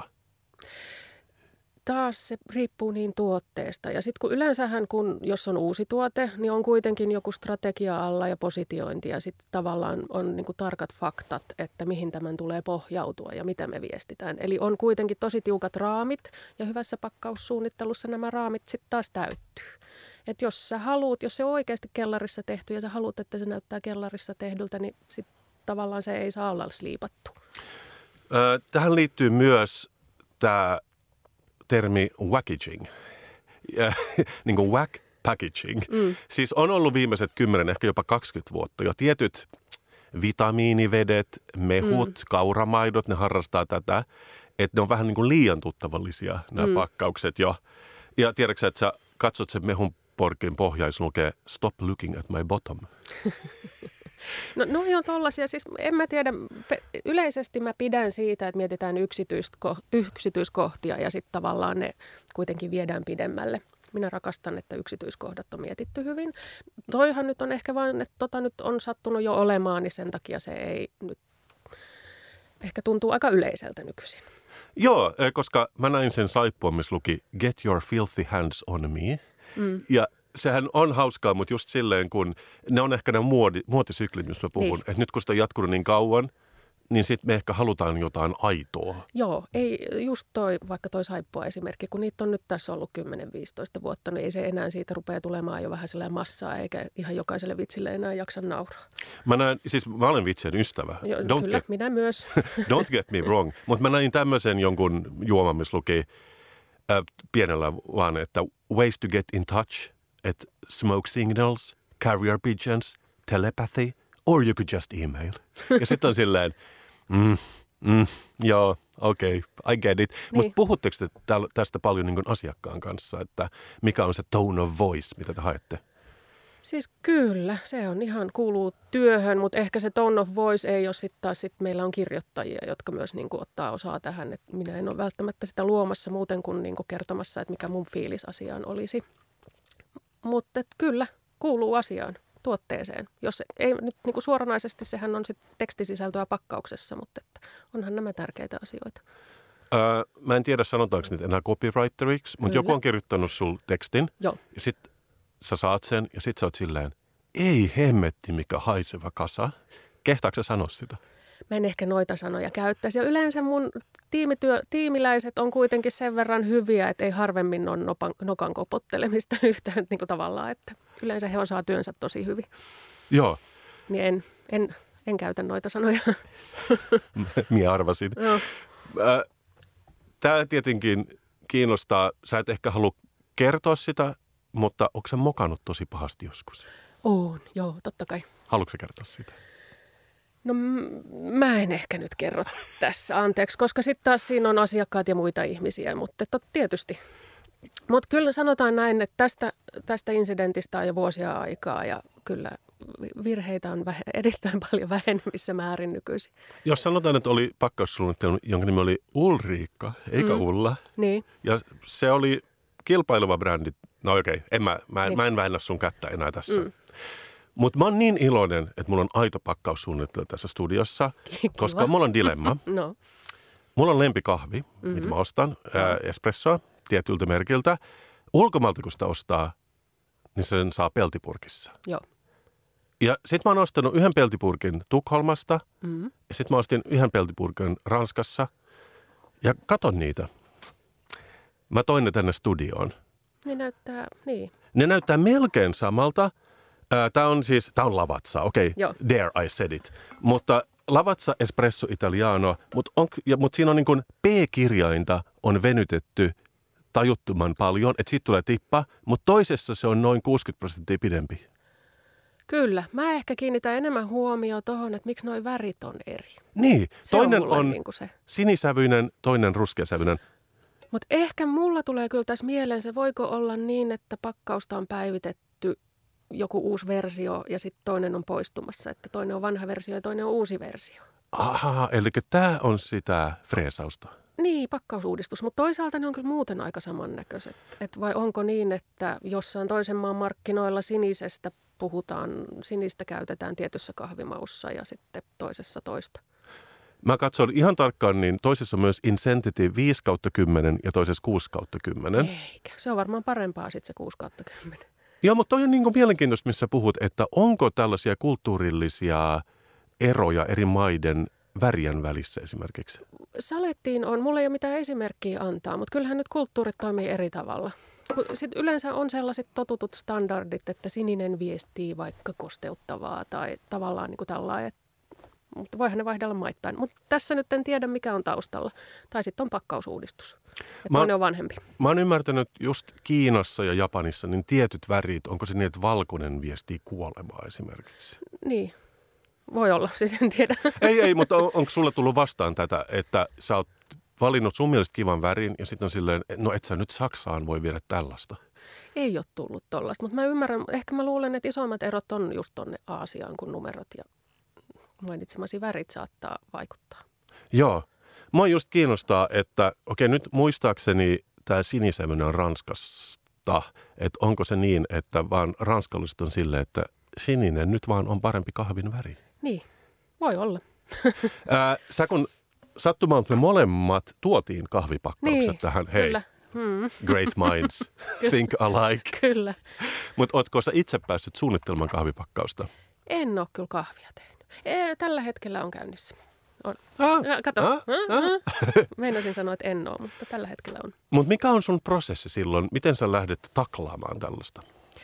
Taas se riippuu niin tuotteesta. Ja sitten kun yleensähän, jos on uusi tuote, niin on kuitenkin joku strategia alla ja positiointi. Ja sitten tavallaan on niin kuin tarkat faktat, että mihin tämän tulee pohjautua ja mitä me viestitään. Eli on kuitenkin tosi tiukat raamit ja hyvässä pakkaussuunnittelussa nämä raamit sitten taas täyttyy. Että jos sä haluut, jos se on oikeasti kellarissa tehty ja sä haluat, että se näyttää kellarissa tehdyltä, niin sitten tavallaan se ei saa olla sliipattu. Tähän liittyy myös tämä termi wackaging, niin kuin whack packaging. Siis on ollut viimeiset 10, ehkä jopa 20 vuotta jo. Tietyt vitamiinivedet, mehut, kauramaidot, ne harrastaa tätä, että ne on vähän niin kuin liian tuttavallisia nämä pakkaukset jo. Ja tiedätkö, että sä katsot sen mehun porkin pohjaa, jos lukee stop looking at my bottom. No on tollaisia, siis en mä tiedä, yleisesti mä pidän siitä, että mietitään yksityiskohtia ja sitten tavallaan ne kuitenkin viedään pidemmälle. Minä rakastan, että yksityiskohdat on mietitty hyvin. Toihan nyt on ehkä vaan, että nyt on sattunut jo olemaan, niin sen takia se ei nyt ehkä tuntuu aika yleiseltä nykyisin. Joo, koska mä näin sen saippua, missä luki Get your filthy hands on me. Ja sehän on hauskaa, mutta just silleen, kun ne on ehkä ne muotisyklit, mistä mä puhun. Niin. Että nyt kun sitä on jatkunut niin kauan, niin sitten me ehkä halutaan jotain aitoa. Joo, ei just vaikka toi saippua esimerkki, kun niitä on nyt tässä ollut 10-15 vuotta, niin ei se enää siitä rupea tulemaan jo vähän sellainen massaa, eikä ihan jokaiselle vitsille enää jaksa nauraa. Mä olen vitsien ystävä. Kyllä, minä myös. Don't get me wrong, mutta mä näin tämmöisen jonkun juoman, missä luki pienellä vaan, että ways to get in touch, että smoke signals, carrier pigeons, telepathy, or you could just email. Ja sitten on silleen, joo, okei, I get it. Niin. Mutta puhutteko te tästä paljon niin kuin asiakkaan kanssa, että mikä on se tone of voice, mitä te haette? Siis kyllä, se on ihan kuuluu työhön, mutta ehkä se tone of voice ei ole sitten taas, meillä on kirjoittajia, jotka myös niin kuin ottaa osaa tähän, että minä en ole välttämättä sitä luomassa muuten kuin, kertomassa, että mikä mun fiilis asiaan olisi. Mutta kyllä, kuuluu asiaan, tuotteeseen. Jos ei nyt niin kuin suoranaisesti, sehän on sitten tekstisisältöä pakkauksessa, mutta että onhan nämä tärkeitä asioita. Mä en tiedä, sanotaanko nyt enää copywriteriksi, mutta joku on kirjoittanut sul tekstin. Joo. Ja sitten sä saat sen ja sitten sä oot silleen, ei hemmetti mikä haiseva kasa. Kehtaatko sä sanoa sitä? Mä en ehkä noita sanoja käyttäisi. Ja yleensä mun tiimiläiset on kuitenkin sen verran hyviä, että ei harvemmin ole nokan kopottelemista yhtään niin kuin tavallaan, että yleensä he osaa työnsä tosi hyvin. Joo. Niin en käytä noita sanoja. Minä arvasin. No. Tämä tietenkin kiinnostaa. Sä et ehkä halua kertoa sitä, mutta onko sä mokannut tosi pahasti joskus? On, joo, totta kai. Haluatko sä kertoa siitä? No mä en ehkä nyt kerro tässä, anteeksi, koska sitten taas siinä on asiakkaat ja muita ihmisiä, mutta tietysti. Mutta kyllä sanotaan näin, että tästä incidentistä on jo vuosia aikaa ja kyllä virheitä on erittäin paljon vähenevissä määrin nykyisin. Jos sanotaan, että oli pakkaussuunnittelu, jonka nimi oli Ulriikka, eikä Ulla. Niin. Ja se oli kilpaileva brändi. No okei, mä en vähennä sun kättä enää tässä. Mutta mä oon niin iloinen, että mulla on aito pakkaussuunnittelu tässä studiossa, koska mulla on dilemma. No. Mulla on lempikahvi, mitä mä ostan, espressoa tietyltä merkiltä. Ulkomailta kun sitä ostaa, niin sen saa peltipurkissa. Joo. Ja sit mä oon ostanut yhden peltipurkin Tukholmasta, ja sit mä ostin yhden peltipurkin Ranskassa, ja katon niitä. Mä toin ne tänne studioon. Ne näyttää melkein samalta. Tää on Lavazza, okei, there I said it. Mutta Lavazza Espresso Italiano, mutta siinä on niin kuin P-kirjainta on venytetty tajuttoman paljon, että siitä tulee tippa, mutta toisessa se on noin 60% pidempi. Kyllä. Mä ehkä kiinnitän enemmän huomioon tuohon, että miksi nuo värit on eri. Niin, toinen on niin se sinisävyinen, toinen ruskeasävyinen. Mutta ehkä mulla tulee kyllä tässä mieleen, se voiko olla niin, että pakkausta on päivitetty joku uusi versio ja sitten toinen on poistumassa, että toinen on vanha versio ja toinen on uusi versio. Ahaa, eli tämä on sitä freesausta. Niin, pakkausuudistus, mutta toisaalta ne on kyllä muuten aika samannäköiset. Et vai onko niin, että jossain toisen maan markkinoilla sinisestä puhutaan, sinistä käytetään tietyssä kahvimaussa ja sitten toisessa toista? Mä katson ihan tarkkaan, niin toisessa on myös Incentity 5/10 ja toisessa 6/10. Eikä, se on varmaan parempaa sitten se 6/10. Joo, mutta toi on niin kuin mielenkiintoista, missä puhut, että onko tällaisia kulttuurillisia eroja eri maiden värien välissä esimerkiksi? Salettiin on, mulla ei ole mitään esimerkkiä antaa, mutta kyllähän nyt kulttuurit toimii eri tavalla. Sitten yleensä on sellaiset totutut standardit, että sininen viestii vaikka kosteuttavaa tai tavallaan niin kuin tällainen, mutta voihan ne vaihdella maittain. Mutta tässä nyt en tiedä, mikä on taustalla. Tai sitten on pakkausuudistus. Toinen on vanhempi. Mä oon ymmärtänyt just Kiinassa ja Japanissa, niin tietyt värit, onko se niin, että valkoinen viestii kuolemaa esimerkiksi? Niin, voi olla, siis en tiedä. Ei, mutta onko sulle tullut vastaan tätä, että sä oot valinnut sun mielestä kivan värin ja sitten on silleen, no et sä nyt Saksaan voi viedä tällaista? Ei ole tullut tollaista, mutta mä ymmärrän, ehkä mä luulen, että isoimmat erot on just tonne Aasiaan, kun numerot ja mainitsemasi värit saattaa vaikuttaa. Joo. Mua just kiinnostaa, että okei, nyt muistaakseni tämä sinisävyinen on Ranskasta, että onko se niin, että vaan ranskalaiset on silleen, että sininen nyt vaan on parempi kahvin väri. Niin, voi olla. Sä kun sattumalta me molemmat tuotiin kahvipakkaukset niin, tähän, hei, kyllä. great minds, think alike. Kyllä. Mutta ootko sä itse päässyt suunnittelemaan kahvipakkausta? En ole kyllä kahvia tehnyt. Tällä hetkellä on käynnissä. On. Kato. Meinasin sanoa, että en ole, mutta tällä hetkellä on. Mutta mikä on sun prosessi silloin? Miten sä lähdet taklaamaan tällaista?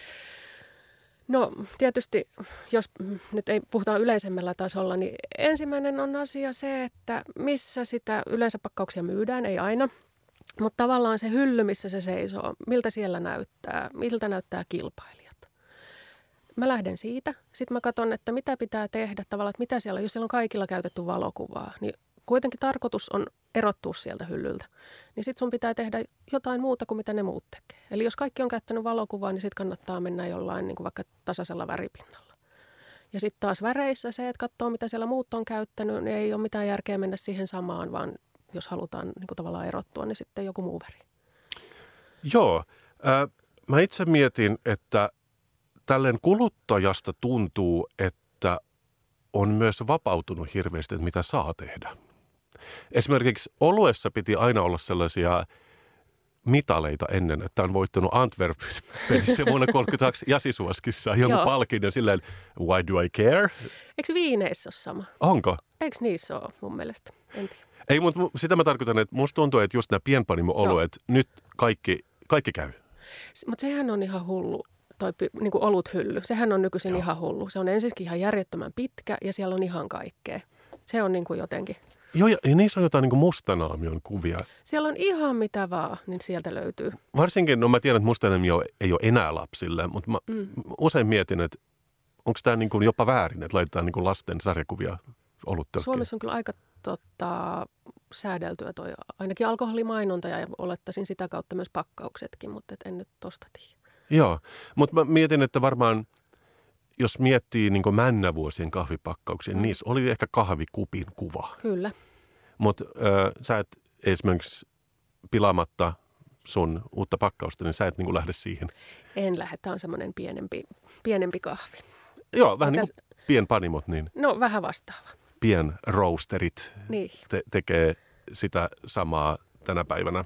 No tietysti, jos nyt ei puhuta yleisemmällä tasolla, niin ensimmäinen on asia se, että missä sitä yleensä pakkauksia myydään, ei aina. Mutta tavallaan se hylly, missä se seisoo, miltä siellä näyttää, miltä näyttää kilpailijat. Mä lähden siitä. Sitten mä katson, että mitä pitää tehdä tavallaan, että mitä siellä, jos siellä on kaikilla käytetty valokuvaa, niin kuitenkin tarkoitus on erottua sieltä hyllyltä. Niin sitten sun pitää tehdä jotain muuta kuin mitä ne muut tekee. Eli jos kaikki on käyttänyt valokuvaa, niin sitten kannattaa mennä jollain niin kuin vaikka tasaisella väripinnalla. Ja sitten taas väreissä se, että katsoo mitä siellä muut on käyttänyt, niin ei ole mitään järkeä mennä siihen samaan, vaan jos halutaan niin kuin tavallaan erottua, niin sitten joku muu väri. Joo. Mä itse mietin, että tälleen kuluttajasta tuntuu, että on myös vapautunut hirveästi, että mitä saa tehdä. Esimerkiksi oluessa piti aina olla sellaisia mitaleita ennen, että on voittanut Antwerpenissä vuonna 1932 Jasisuoskissa jonkun palkin ja silleen, why do I care? Eikö viineissä ole sama? Onko? Eikö niissä ole mun mielestä? En tiedä. Ei, mutta sitä mä tarkoitan, että musta tuntuu, että just nämä pienpanimo-oluet, nyt kaikki käy. Mutta sehän on ihan hullu. Toi niin kuin oluthylly, sehän on nykyisin ihan hullu. Se on ensinnäkin ihan järjettömän pitkä ja siellä on ihan kaikkea. Se on niin kuin jotenkin. Joo, ja niissä on jotain niin kuin mustanaamion kuvia. Siellä on ihan mitä vaan, niin sieltä löytyy. Varsinkin, no mä tiedän, että mustanaamio ei ole enää lapsille, mutta mä usein mietin, että onko tämä niin kuin jopa väärin, että laitetaan niin kuin lasten sarjakuvia oluttölkkeen. Suomessa on kyllä aika säädeltyä toi, ainakin alkoholimainonta ja olettaisin sitä kautta myös pakkauksetkin, mutta en nyt tosta tiedä. Joo, mutta mä mietin, että varmaan jos miettii niin kuin männävuosien kahvipakkauksia, niissä oli ehkä kahvikupin kuva. Kyllä. Mutta sä et esimerkiksi pilaamatta sun uutta pakkausta, niin sä et niin kuin lähde siihen. En lähde, tämä on semmoinen pienempi kahvi. Joo, vähän niin kuin pienpanimot. Niin no vähän vastaava. Pienroasterit niin. Tekee sitä samaa tänä päivänä.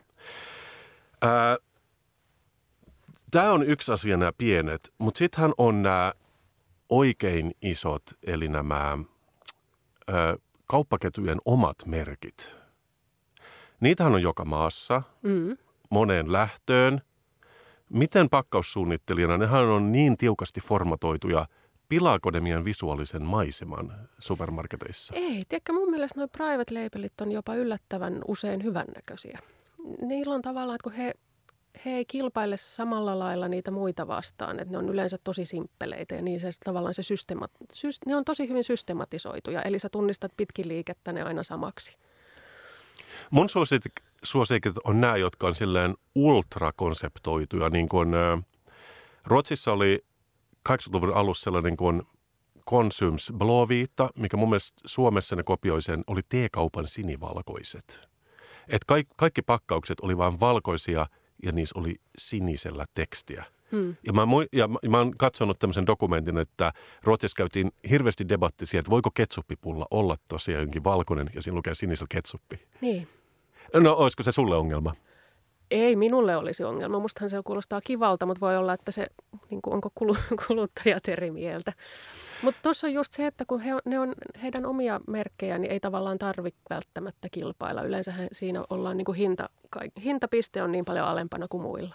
Tämä on yksi asia, nämä pienet, mutta sittenhän on nämä oikein isot, eli nämä kauppaketjujen omat merkit. Niitähän on joka maassa, moneen lähtöön. Miten pakkaussuunnittelijana, nehän on niin tiukasti formatoituja, pilaako ne meidän visuaalisen maiseman supermarketeissa? Ei, tiedätkö, mun mielestä nuo private labelit on jopa yllättävän usein hyvännäköisiä. Niillä on tavallaan, että kun he ei kilpaile samalla lailla niitä muita vastaan, että ne on yleensä tosi simppeleitä ja niin se tavallaan ne on tosi hyvin systematisoituja, eli sä tunnistat pitkin liikettä ne aina samaksi. Mun suosikit on nämä, jotka on silleen ultrakonseptoituja, niin kuin Ruotsissa oli 80-luvun alussa sellainen kuin Konsums blåvita, mikä mun mielestä Suomessa ne kopioi sen, oli teekaupan sinivalkoiset. Et kaikki pakkaukset oli vain valkoisia ja niissä oli sinisellä tekstiä. Ja mä oon katsonut tämmöisen dokumentin, että Ruotsissa käytiin hirveästi debattisia, että voiko ketsuppipulla olla tosiaan jonkin valkoinen ja siinä lukee sinisellä ketsuppi. Niin. No, olisiko se sulle ongelma? Ei minulle olisi ongelma. Mustahan se kuulostaa kivalta, mutta voi olla, että se niin kuin, onko kuluttajat eri mieltä. Mutta tuossa on just se, että kun ne on heidän omia merkkejä, niin ei tavallaan tarvitse välttämättä kilpailla. Yleensä siinä ollaan niin kuin hintapiste on niin paljon alempana kuin muilla.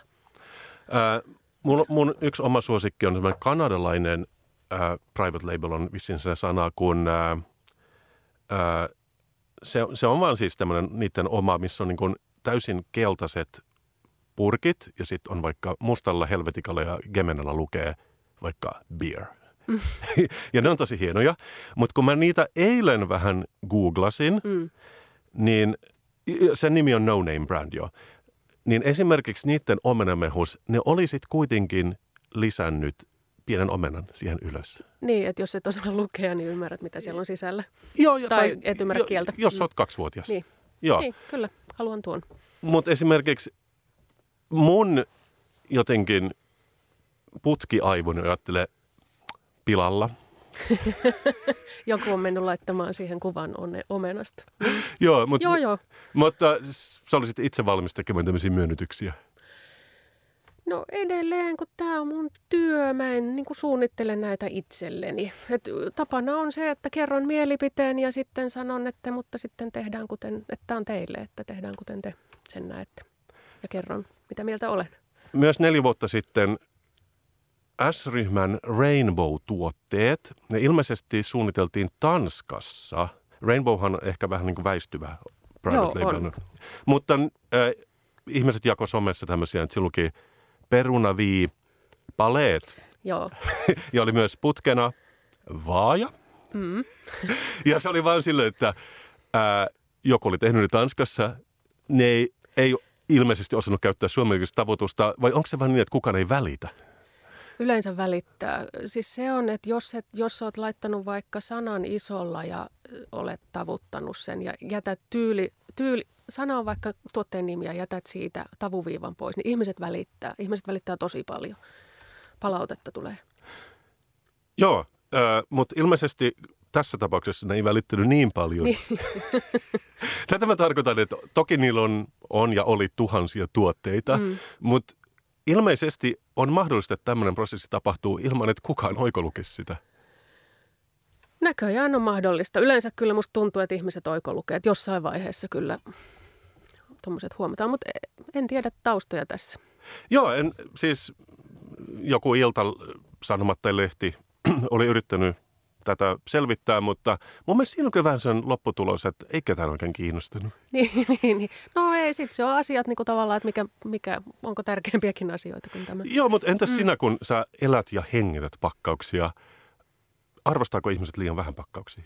Mun yksi oma suosikki on semmoinen kanadalainen private label on vissiin se sana, kun se on vaan siis tämmöinen niiden oma, missä on niin kuin täysin keltaiset purkit ja sitten on vaikka mustalla helvetikalla ja gemenalla lukee vaikka beer. Ja ne on tosi hienoja, mutta kun mä niitä eilen vähän googlasin, niin sen nimi on No Name Brand jo, niin esimerkiksi niiden omenamehus, ne oli sitten kuitenkin lisännyt pienen omenan siihen ylös. Niin, että jos et osaa lukea, niin ymmärrät, mitä siellä on sisällä. Joo, tai et ymmärrä kieltä. Jos olet 2-vuotias. Niin. Joo. Niin, kyllä. Haluan tuon. Mutta esimerkiksi mun jotenkin putkiaivoni ajattelee pilalla. Joku on mennyt laittamaan siihen kuvan omenasta. Joo, Joo. Mutta sä olisit itse valmis tekemään tämmöisiä myönnytyksiä. No edelleen, kun tämä on mun työ, mä en niin kuin suunnittele näitä itselleni. Tapana on se, että kerron mielipiteen ja sitten sanon, mutta sitten tehdään kuten, että on teille, että tehdään kuten te sen näette. Ja kerron, mitä mieltä olen. Myös 4 vuotta sitten S-ryhmän Rainbow-tuotteet, ne ilmeisesti suunniteltiin Tanskassa. Rainbowhan on ehkä vähän niin kuin väistyvä private label. Mutta ihmiset jakoi somessa tämmöisiä, että silloinkin perunavii, paleet. Joo. Ja oli myös putkena vaaja. Ja se oli vaan silleen, että joku oli tehnyt ne Tanskassa. Ne ei ilmeisesti osannut käyttää suomenkielistä tavoitusta, vai onko se vaan niin, että kukaan ei välitä? Yleensä välittää. Siis se on, että jos olet laittanut vaikka sanan isolla ja olet tavuttanut sen ja jätät sana on vaikka tuotteen nimi ja jätät siitä tavuviivan pois, niin ihmiset välittää. Ihmiset välittää tosi paljon. Palautetta tulee. Joo, mutta ilmeisesti tässä tapauksessa ne ei välittänyt niin paljon. Niin. Tätä mä tarkoitan, että toki niillä on ja oli tuhansia tuotteita, mutta ilmeisesti on mahdollista, että tämmöinen prosessi tapahtuu ilman, että kukaan oikolukisi sitä. Näköjään on mahdollista. Yleensä kyllä musta tuntuu, että ihmiset oikolukee, että jossain vaiheessa kyllä tuommoiset huomataan, mutta en tiedä taustoja tässä. Joo, siis joku Ilta-Sanomat tai lehti oli yrittänyt tätä selvittää, mutta mun mielestä siinä on kyllä vähän sen lopputulos, että ei ketään oikein kiinnostanut. Niin. No ei, sitten se on asiat niin kuin tavallaan, että mikä onko tärkeämpiäkin asioita kuin tämä. Joo, mutta entäs sinä, kun sä elät ja hengität pakkauksia, arvostaako ihmiset liian vähän pakkauksia?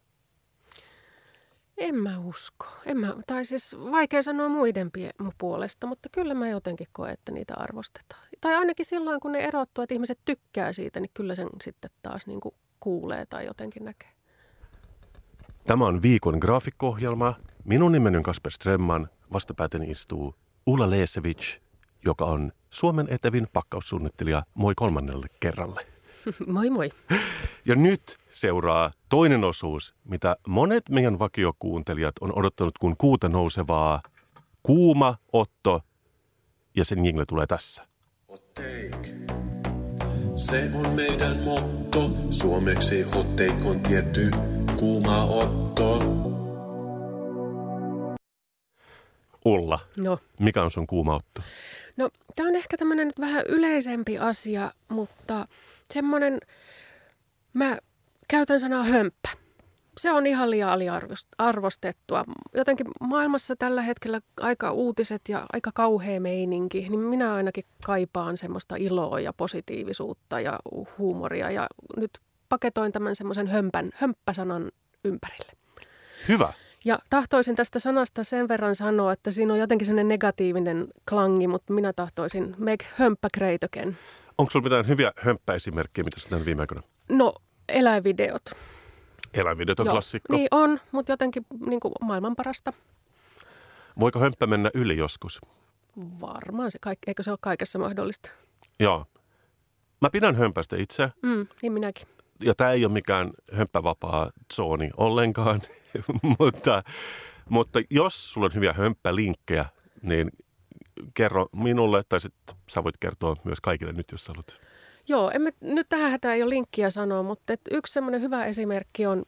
En mä usko. Tai siis vaikea sanoa muiden puolesta, mutta kyllä mä jotenkin koen, että niitä arvostetaan. Tai ainakin silloin, kun ne erottuu, että ihmiset tykkää siitä, niin kyllä sen sitten taas niin kuin kuulee tai jotenkin näkee. Tämä on viikon graafikko-ohjelma. Minun nimeni on Kasper Strömman. Vastapäätäni istuu Ulla Leesevich, joka on Suomen etävin pakkaussuunnittelija. Moi 3. kerralle. Moi moi. Ja nyt seuraa toinen osuus, mitä monet meidän vakiokuuntelijat on odottanut kuin kuuta nousevaa. Kuuma Otto, ja sen jingle tulee tässä. Hot take. Se on meidän motto. Suomeksi hot take on tietty kuuma Otto. Ulla, no. Mikä on sun kuuma Otto? No, tämä on ehkä tämmöinen vähän yleisempi asia, mutta semmoinen Mä käytän sanaa hömppä. Se on ihan liian aliarvostettua. Jotenkin maailmassa tällä hetkellä aika uutiset ja aika kauhea meininki, niin minä ainakin kaipaan semmoista iloa ja positiivisuutta ja huumoria. Ja nyt paketoin tämän semmoisen hömppäsanan ympärille. Hyvä. Ja tahtoisin tästä sanasta sen verran sanoa, että siinä on jotenkin sellainen negatiivinen klangi, mutta minä tahtoisin make hömppä great again. Onko sinulla mitään hyviä hömppäesimerkkejä, mitä sinä viime aikoina? No, eläinvideot. Eläinvideot on klassikko. Niin on, mutta jotenkin niin kuin maailman parasta. Voiko hömppä mennä yli joskus? Varmaan se, eikö se ole kaikessa mahdollista? Joo. Mä pidän hömpästä itse. Niin minäkin. Ja tämä ei ole mikään hömppävapaa zooni ollenkaan, mutta jos sulla on hyviä hömppälinkkejä, niin kerro minulle, tai sitten sä voit kertoa myös kaikille nyt, jos sä haluat. Joo, nyt tähän hätään ei ole linkkiä sanoa, mutta yksi semmoinen hyvä esimerkki on,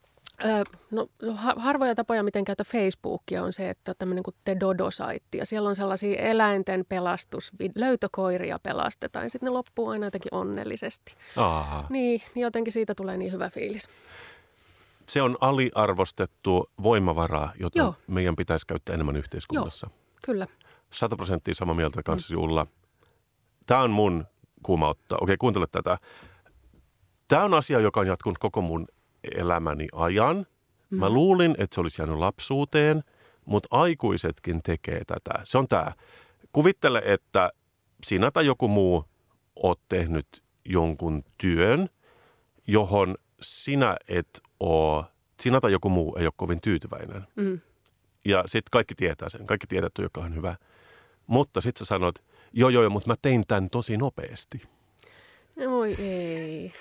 harvoja tapoja, miten käytä Facebookia, on se, että tämmöinen kuin The Dodo-saitti, ja siellä on sellaisia eläinten löytökoiria pelastetaan, ja sitten ne loppuu aina jotenkin onnellisesti. Aha. Niin jotenkin siitä tulee niin hyvä fiilis. Se on aliarvostettu voimavara, jota meidän pitäisi käyttää enemmän yhteiskunnassa. Joo, kyllä. 100% samaa mieltä kanssasi, Ulla. Tämä on mun kuumautta. Okei, kuuntele tätä. Tämä on asia, joka on jatkunut koko mun elämäni ajan. Mä luulin, että se olisi jäänyt lapsuuteen, mutta aikuisetkin tekee tätä. Se on tämä. Kuvittele, että sinä tai joku muu oot tehnyt jonkun työn, johon sinä tai joku muu ei ole kovin tyytyväinen. Ja sitten kaikki tietää sen. Kaikki tietää, että joka on hyvä. Mutta sitten sä sanot, joo, mutta mä tein tämän tosi nopeasti. Oi ei.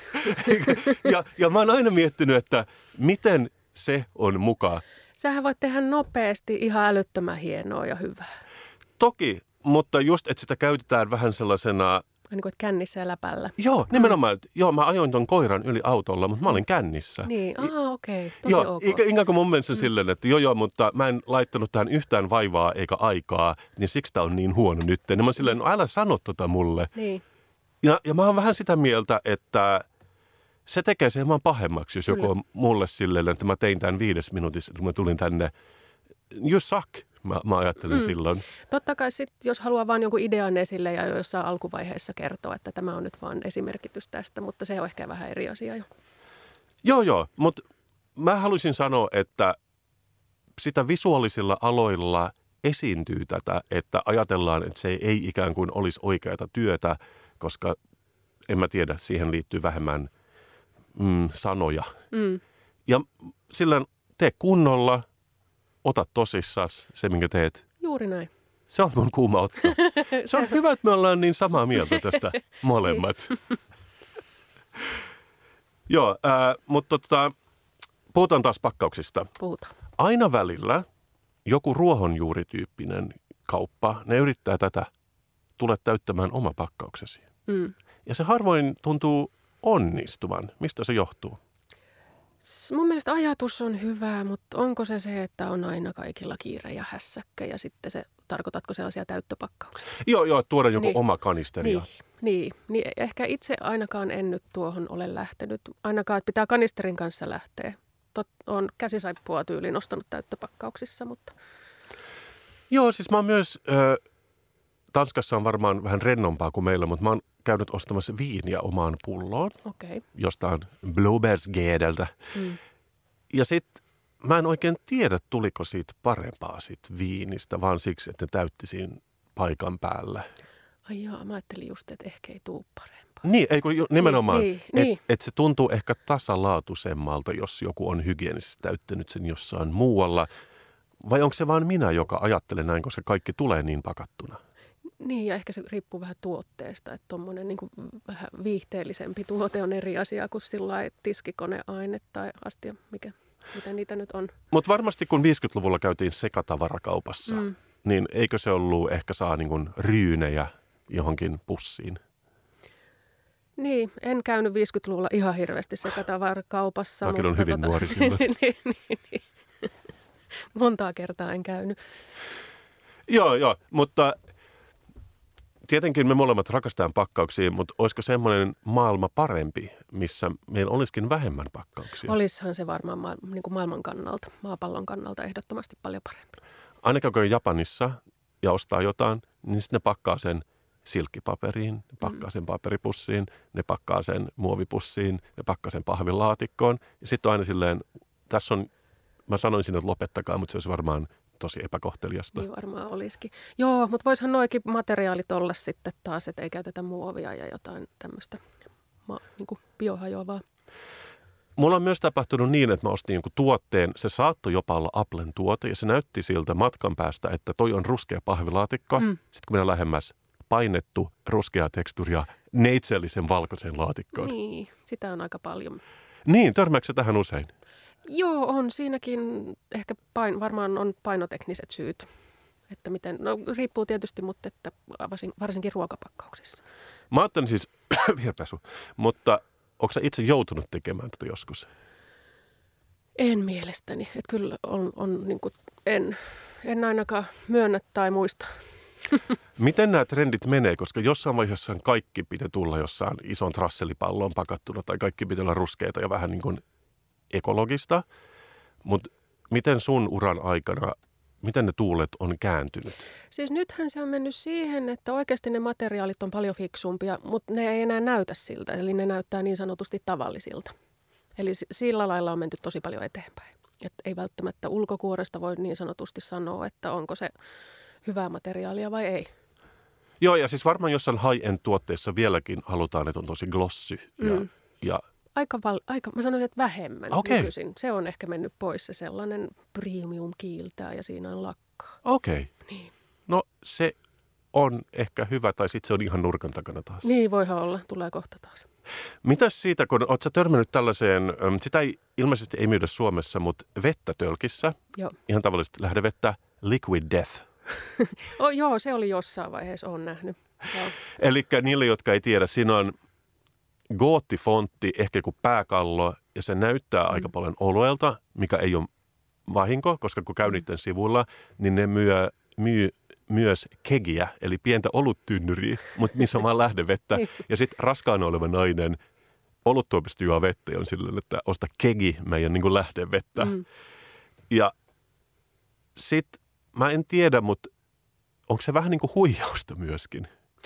ja mä oon aina miettinyt, että miten se on mukaan. Sähän voit tehdä nopeasti ihan älyttömän hienoa ja hyvää. Toki, mutta just, että sitä käytetään vähän sellaisena... Niin kuin, että kännissä ja läpällä. Joo, nimenomaan. Joo, mä ajoin ton koiran yli autolla, mutta mä olin kännissä. Niin, okei. Tosi joo, ok. Ikään kuin mun mielestä silleen, että joo, mutta mä en laittanut tähän yhtään vaivaa eikä aikaa, niin siksi tää on niin huono nyt. Niin mä silleen, no älä sano tota mulle. Niin. Ja mä oon vähän sitä mieltä, että se tekee sen vaan pahemmaksi, jos joku on mulle silleen, että mä tein tämän 5 minuutissa, kun mä tulin tänne. You suck, mä ajattelin silloin. Totta kai sitten, jos haluaa vaan jonkun idean esille ja jossain alkuvaiheessa kertoa, että tämä on nyt vaan esimerkitys tästä, mutta se on ehkä vähän eri asia jo. Joo, mutta mä haluaisin sanoa, että sitä visuaalisilla aloilla esiintyy tätä, että ajatellaan, että se ei ikään kuin olisi oikeata työtä, koska en mä tiedä, siihen liittyy vähemmän sanoja. Ja sillä tee kunnolla, ota tosissas se, minkä teet. Juuri näin. Se on mun kuuma otto. Se on hyvä, että me ollaan niin samaa mieltä tästä molemmat. Joo, mutta puhutaan taas pakkauksista. Puhutaan. Aina välillä joku ruohonjuurityyppinen kauppa, ne yrittää tätä, tule täyttämään oma pakkauksesi. Ja se harvoin tuntuu onnistuvan. Mistä se johtuu? Mun mielestä ajatus on hyvä, mutta onko se, että on aina kaikilla kiire ja hässäkkä ja sitten tarkoitatko sellaisia täyttöpakkauksia? Joo, tuoda joku oma kanisteri. Niin, ehkä itse ainakaan en nyt tuohon ole lähtenyt. Ainakaan, että pitää kanisterin kanssa lähteä. Olen käsisaippua tyyliin ostanut täyttöpakkauksissa, mutta... Joo, siis mä oon myös... Tanskassa on varmaan vähän rennompaa kuin meillä, mutta mä oon käynyt ostamassa viiniä omaan pulloon. Okay. Jostain Blåbärsgedeltä. Ja sitten mä en oikein tiedä, tuliko siitä parempaa siitä viinistä, vaan siksi, että ne täytti siinä paikan päällä. Ai joo, mä ajattelin just, että ehkä ei tule parempaa. Niin, ei kun nimenomaan. Niin. Että se tuntuu ehkä tasalaatuisemmalta, jos joku on hygienisesti täyttänyt sen jossain muualla. Vai onko se vaan minä, joka ajattelee näin, koska kaikki tulee niin pakattuna? Niin, ja ehkä se riippuu vähän tuotteesta, että tuommoinen niin kuin vähän viihteellisempi tuote on eri asia kuin sillai tiskikoneaine tai astia, mitä niitä nyt on. Mutta varmasti kun 50-luvulla käytiin sekatavarakaupassa, niin eikö se ollut ehkä saa niin kuin ryynejä johonkin pussiin? Niin, en käynyt 50-luvulla ihan hirveästi sekatavarakaupassa. Mäkin olen hyvin nuori silloin. niin. Montaa kertaa en käynyt. Joo, mutta... tietenkin me molemmat rakastetaan pakkauksia, mutta olisiko semmoinen maailma parempi, missä meillä olisikin vähemmän pakkauksia? Olisihan se varmaan niin kuin maailman kannalta, maapallon kannalta ehdottomasti paljon parempi. Aina kun on Japanissa ja ostaa jotain, niin sitten ne pakkaa sen silkkipaperiin, ne pakkaa sen paperipussiin, ne pakkaa sen muovipussiin, ne pakkaa sen pahvilaatikkoon. Ja sitten on aina silleen, tässä on, mä sanoisin, että lopettakaa, mutta se olisi varmaan tosi epäkohteliasta. Niin varmaan olisikin. Joo, mutta voisihan noikin materiaalit olla sitten taas, että ei käytetä muovia ja jotain tämmöistä niin kuin biohajoavaa. Mulla on myös tapahtunut niin, että mä ostin jonkun tuotteen, se saattoi jopa olla Applen tuote ja se näytti siltä matkan päästä, että toi on ruskea pahvilaatikko. Sitten kun mennään lähemmäs, painettu ruskeaa teksturia neitsellisen valkoisen laatikkoon. Niin, sitä on aika paljon. Niin, törmääkö tähän usein? Joo, on siinäkin ehkä varmaan on painotekniset syyt. Että miten, no riippuu tietysti, mutta että varsinkin ruokapakkauksissa. Mä ajattelin siis virpesu, mutta onko sä itse joutunut tekemään tätä joskus? En mielestäni. Että kyllä on niin kuin, en ainakaan myönnä tai muista. Miten nämä trendit menee? Koska jossain vaiheessa kaikki pitää tulla jossain ison trasselipalloon pakattuna tai kaikki pitää olla ruskeita ja vähän niin kuin ekologista. Mutta miten sun uran aikana, miten ne tuulet on kääntynyt? Siis nythän se on mennyt siihen, että oikeasti ne materiaalit on paljon fiksumpia, mutta ne ei enää näytä siltä. Eli ne näyttää niin sanotusti tavallisilta. Eli sillä lailla on menty tosi paljon eteenpäin. Että ei välttämättä ulkokuoresta voi niin sanotusti sanoa, että onko se hyvää materiaalia vai ei. Joo, ja siis varmaan jossain high-end-tuotteissa vieläkin halutaan, että on tosi glossy. Ja Aika, mä sanoisin, että vähemmän nykyisin. Se on ehkä mennyt pois se sellainen premium kiiltää ja siinä on lakkaa. Okei. Niin. No se on ehkä hyvä, tai sitten se on ihan nurkan takana taas. Niin, voihan olla. Tulee kohta taas. Mitäs siitä, kun oot sä törmännyt tällaiseen, sitä ilmeisesti ei myydä Suomessa, mutta vettä tölkissä. Joo. Ihan tavallisesti lähdevettä, Liquid Death. Joo, se oli jossain vaiheessa, olen nähnyt. Eli niille, jotka ei tiedä, siinä on goottifontti, ehkä kuin pääkallo, ja se näyttää aika paljon oluelta, mikä ei ole vahinko, koska kun käy niiden sivuilla, niin ne myy myös kegiä, eli pientä oluttynnyriä, mutta missä on vaan lähdevettä. Ja sitten raskaana oleva nainen oluttuopista juo vettä ja on silleen, että osta kegi meidän niin kuin lähdevettä. Ja sitten mä en tiedä, mutta onko se vähän niin kuin huijausta myöskin?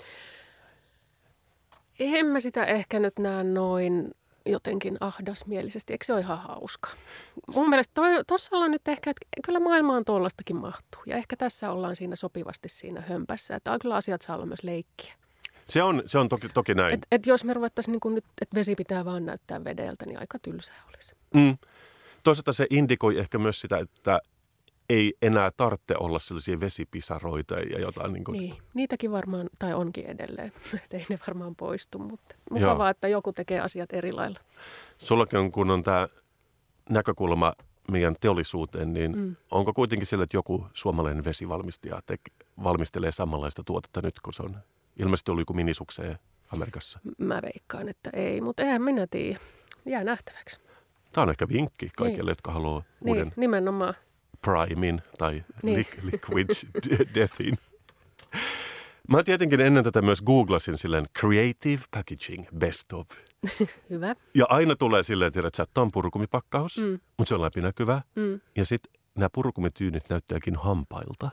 En mä sitä ehkä nyt näe noin jotenkin ahdasmielisesti. Eikö se ole ihan hauska? Mun mielestä tuossa ollaan nyt ehkä, että kyllä maailmaan tuollaistakin mahtuu. Ja ehkä tässä ollaan siinä sopivasti siinä hömpässä. Että kyllä asiat saa olla myös leikkiä. Se on toki näin. Et jos me ruvettaisiin niin nyt, että vesi pitää vaan näyttää vedeltä, niin aika tylsää olisi. Toisaalta se indikoi ehkä myös sitä, että ei enää tarvitse olla sellaisia vesipisaroita ja jotain. Niin, niitäkin varmaan, tai onkin edelleen. Että ei ne varmaan poistu, mutta mukavaa, että joku tekee asiat eri lailla. Sullakin on, kun on tämä näkökulma meidän teollisuuteen, niin onko kuitenkin sillä, että joku suomalainen vesivalmistaja valmistelee samanlaista tuotetta nyt, kun se on ilmeisesti ollut joku minisukseen Amerikassa? Mä veikkaan, että ei, mutta eihän minä tiedä. Jää nähtäväksi. Tämä on ehkä vinkki kaikille, jotka haluaa uuden nimenomaan Primin tai Liquid Deathin. Mä tietenkin ennen tätä myös googlasin silleen Creative Packaging Best of. Hyvä. Ja aina tulee silleen, että tämä on purukumipakkaus, mutta se on läpinäkyvä. Ja sitten nämä purukumityynit näyttääkin hampailta.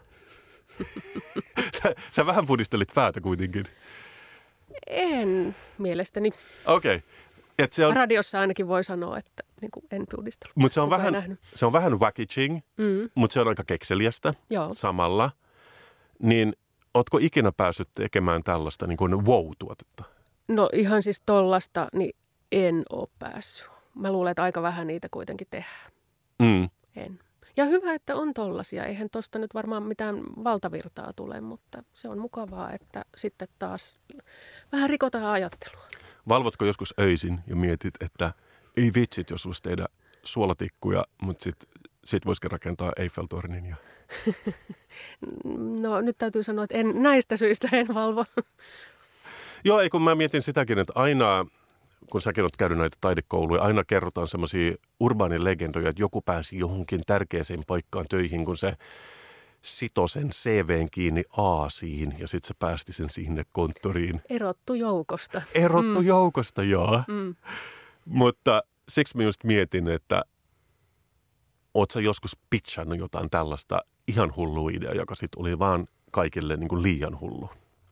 sä vähän pudistelit päätä kuitenkin. En mielestäni. Okei. Radiossa ainakin voi sanoa, että niin kuin en pudistellut. Mutta se on vähän packaging, mutta se on aika kekseliästä samalla. Niin ootko ikinä päässyt tekemään tällaista niin kuin wow-tuotetta? No ihan siis tollasta, niin en ole päässyt. Mä luulen, että aika vähän niitä kuitenkin tehdään. En. Ja hyvä, että on tollasia. Eihän tosta nyt varmaan mitään valtavirtaa tule, mutta se on mukavaa, että sitten taas vähän rikotaan ajattelua. Valvotko joskus öisin ja mietit, että ei vitsit, jos voisi tehdä suolatikkuja, mutta sit voisikin rakentaa Eiffeltornin? Ja No nyt täytyy sanoa, että näistä syistä en valvo. Joo, ei kun mä mietin sitäkin, että aina, kun säkin oot käynyt näitä taidekouluja, aina kerrotaan semmoisia urbaanilegendoja, että joku pääsi johonkin tärkeäseen paikkaan töihin, kun se sitoi sen CVn kiinni aasiin ja sitten se päästi sen sinne konttoriin. Erottu joukosta. Erottu joukosta, joo. Mutta siksi mä just mietin, että oot sä joskus pitchannut jotain tällaista ihan hullua ideaa, joka sitten oli vaan kaikille niin kuin liian hullu?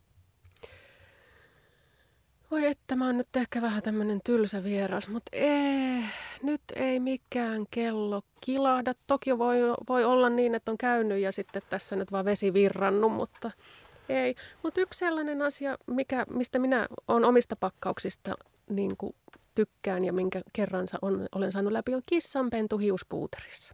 Voi että mä oon nyt ehkä vähän tämmönen tylsä vieras, mutta nyt ei mikään kello kilahda. Toki voi olla niin, että on käynyt ja sitten tässä nyt vaan vesi virrannut, mutta ei. Mutta yksi sellainen asia, mistä minä olen omista pakkauksista niin kuin tykkään ja minkä kerran olen saanut läpi, on kissanpentu hiuspuuterissa.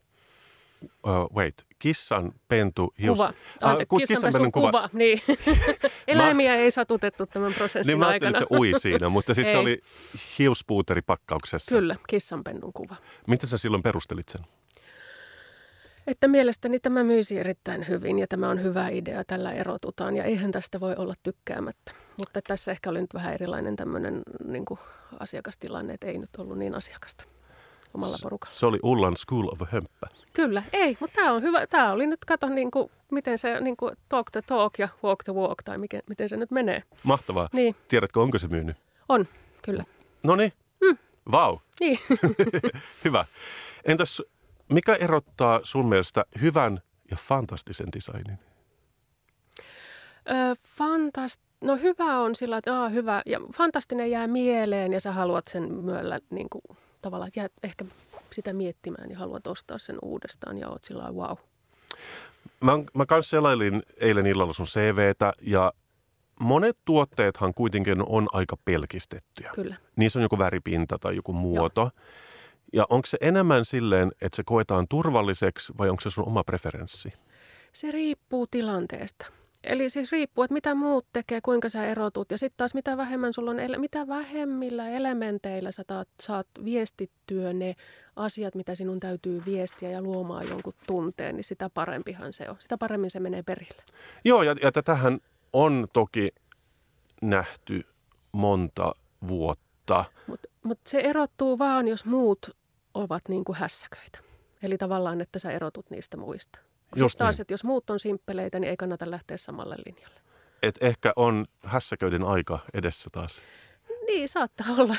Kissanpentu hius... Kuva. Kissanpensun kuva. Niin. Eläimiä ei satutettu tämän prosessin niin aikana. Niin mä ajattelin, että se ui siinä, mutta siis se oli hiuspuuteripakkauksessa. Kyllä, kissanpennun kuva. Miten sä silloin perustelit sen? Että mielestäni tämä myisi erittäin hyvin ja tämä on hyvä idea, tällä erotutaan ja eihän tästä voi olla tykkäämättä. Mutta tässä ehkä oli nyt vähän erilainen tämmöinen niin kuin asiakastilanne, että ei nyt ollut niin asiakasta omalla porukalla. Se oli Ullan School of Hömppä. Kyllä, ei, mutta tämä on hyvä. Tämä oli nyt, kato, niin kuin, miten se niin kuin talk the talk ja walk the walk, tai miten se nyt menee. Mahtavaa. Niin. Tiedätkö, onko se myynyt? On, kyllä. Noniin. Vau. Niin. Hyvä. Entäs mikä erottaa sun mielestä hyvän ja fantastisen designin? No hyvä on sillä, että hyvä ja fantastinen jää mieleen ja sä haluat sen myöllä niin kuin, tavallaan, että jäät ehkä sitä miettimään ja haluat ostaa sen uudestaan ja oot sillä lailla wow. Mä kanssa selailin eilen illalla sun CVtä ja monet tuotteethan kuitenkin on aika pelkistettyjä. Kyllä. Niissä on joku väripinta tai joku muoto. Joo. Ja onko se enemmän silleen, että se koetaan turvalliseksi vai onko se sun oma preferenssi? Se riippuu tilanteesta. Eli siis riippuu, että mitä muut tekee, kuinka sä erotut ja sitten taas mitä vähemmän sulla on, mitä vähemmillä elementeillä sä saat viestittyä ne asiat, mitä sinun täytyy viestiä ja luomaan jonkun tunteen, niin sitä parempihan se on. Sitä paremmin se menee perille. Joo, ja tätähän on toki nähty monta vuotta. Mutta se erottuu vaan, jos muut ovat niin kuin hässäköitä. Eli tavallaan, että sä erotut niistä muista. Just taas, niin. Että jos muut on simppeleitä, niin ei kannata lähteä samalle linjalle. Et ehkä on hässäköiden aika edessä taas. Niin, saattaa olla.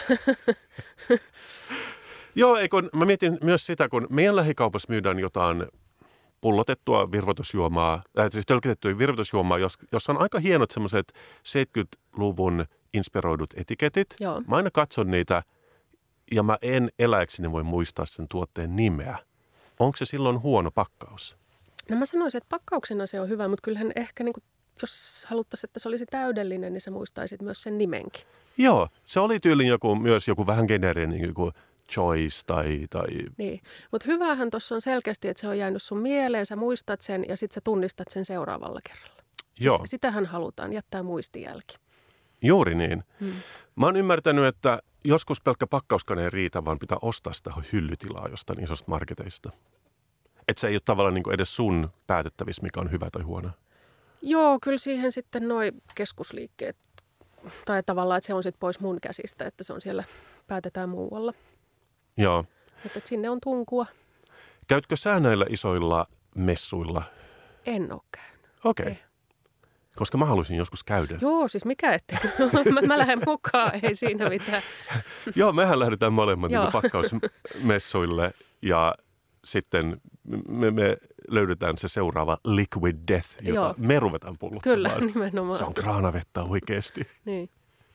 Joo, mä mietin myös sitä, kun meidän lähikaupassa myydään jotain pullotettua virvoitusjuomaa, siis tölkitettyä virvoitusjuomaa, jossa on aika hienot semmoiset 70-luvun inspiroidut etiketit. Joo. Mä aina katson niitä ja mä en eläikseni voi muistaa sen tuotteen nimeä. Onko se silloin huono pakkaus? No mä sanoisin, että pakkauksena se on hyvä, mutta kyllähän ehkä, niin kuin, jos haluttaisiin, että se olisi täydellinen, niin sä muistaisit myös sen nimenkin. Joo, se oli tyylin myös joku vähän geneerinen, niin kuin Choice tai... Niin, mutta hyvähän tuossa on selkeästi, että se on jäänyt sun mieleen, sä muistat sen ja sitten sä tunnistat sen seuraavalla kerralla. Joo. Siis sitähän halutaan, jättää muistijälki. Juuri niin. Mä oon ymmärtänyt, että joskus pelkkä pakkauskaan ei riitä, vaan pitää ostaa sitä hyllytilaa jostain isosta marketeista. Että se ei ole tavallaan niin kuin edes sun päätettävissä, mikä on hyvä tai huono. Joo, kyllä siihen sitten noi keskusliikkeet, tai tavallaan, että se on sitten pois mun käsistä, että se on siellä, päätetään muualla. Joo. Että sinne on tunkua. Käytkö sä näillä isoilla messuilla? En ole käynyt. Okei. Okay. Koska mä haluaisin joskus käydä. Joo, siis mikä ettei. Mä lähden mukaan, ei siinä mitään. Joo, mehän lähdetään molemmat niin pakkausmessuille ja sitten me löydetään se seuraava liquid death, jota me ruvetaan pullottamaan. Kyllä, nimenomaan. Se on kraanavettä oikeasti. Niin.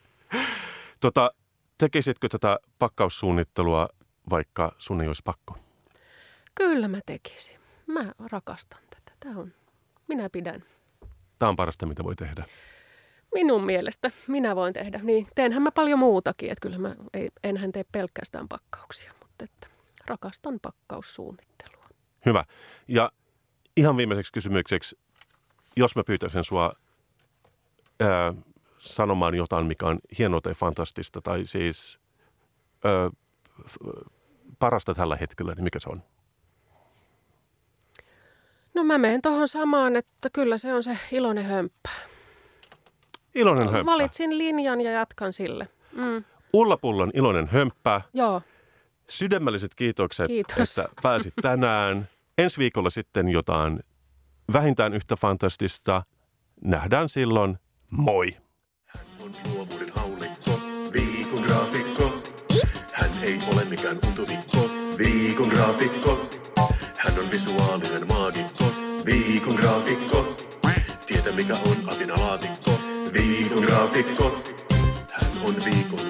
Tekisitkö tätä pakkaussuunnittelua, vaikka sun ei olisi pakko? Kyllä mä tekisin. Mä rakastan tätä. Minä pidän. Tämä on parasta, mitä voi tehdä. Minun mielestä minä voin tehdä. Niin, teenhän mä paljon muutakin. Että kyllä enhän tee pelkästään pakkauksia, mutta että rakastan pakkaussuunnittelua. Hyvä. Ja ihan viimeiseksi kysymykseksi, jos mä pyytäisin sua sanomaan jotain, mikä on hienoa tai fantastista, tai siis parasta tällä hetkellä, niin mikä se on? No mä menen tuohon samaan, että kyllä se on se iloinen hömppä. Iloinen hömppä. Valitsin linjan ja jatkan sille. Ulla Pullan iloinen hömppä. Joo. Sydämelliset kiitokset, Kiitos. että pääsit tänään. Ensi viikolla sitten jotain vähintään yhtä fantastista. Nähdään silloin. Moi! Hän on luovuuden haulikko, viikon graafikko. Hän ei ole mikään untuvikko, viikon graafikko. Hän on visuaalinen maagikko, viikon graafikko. Tietä mikä on apinalaatikko, viikon graafikko. Hän on viikon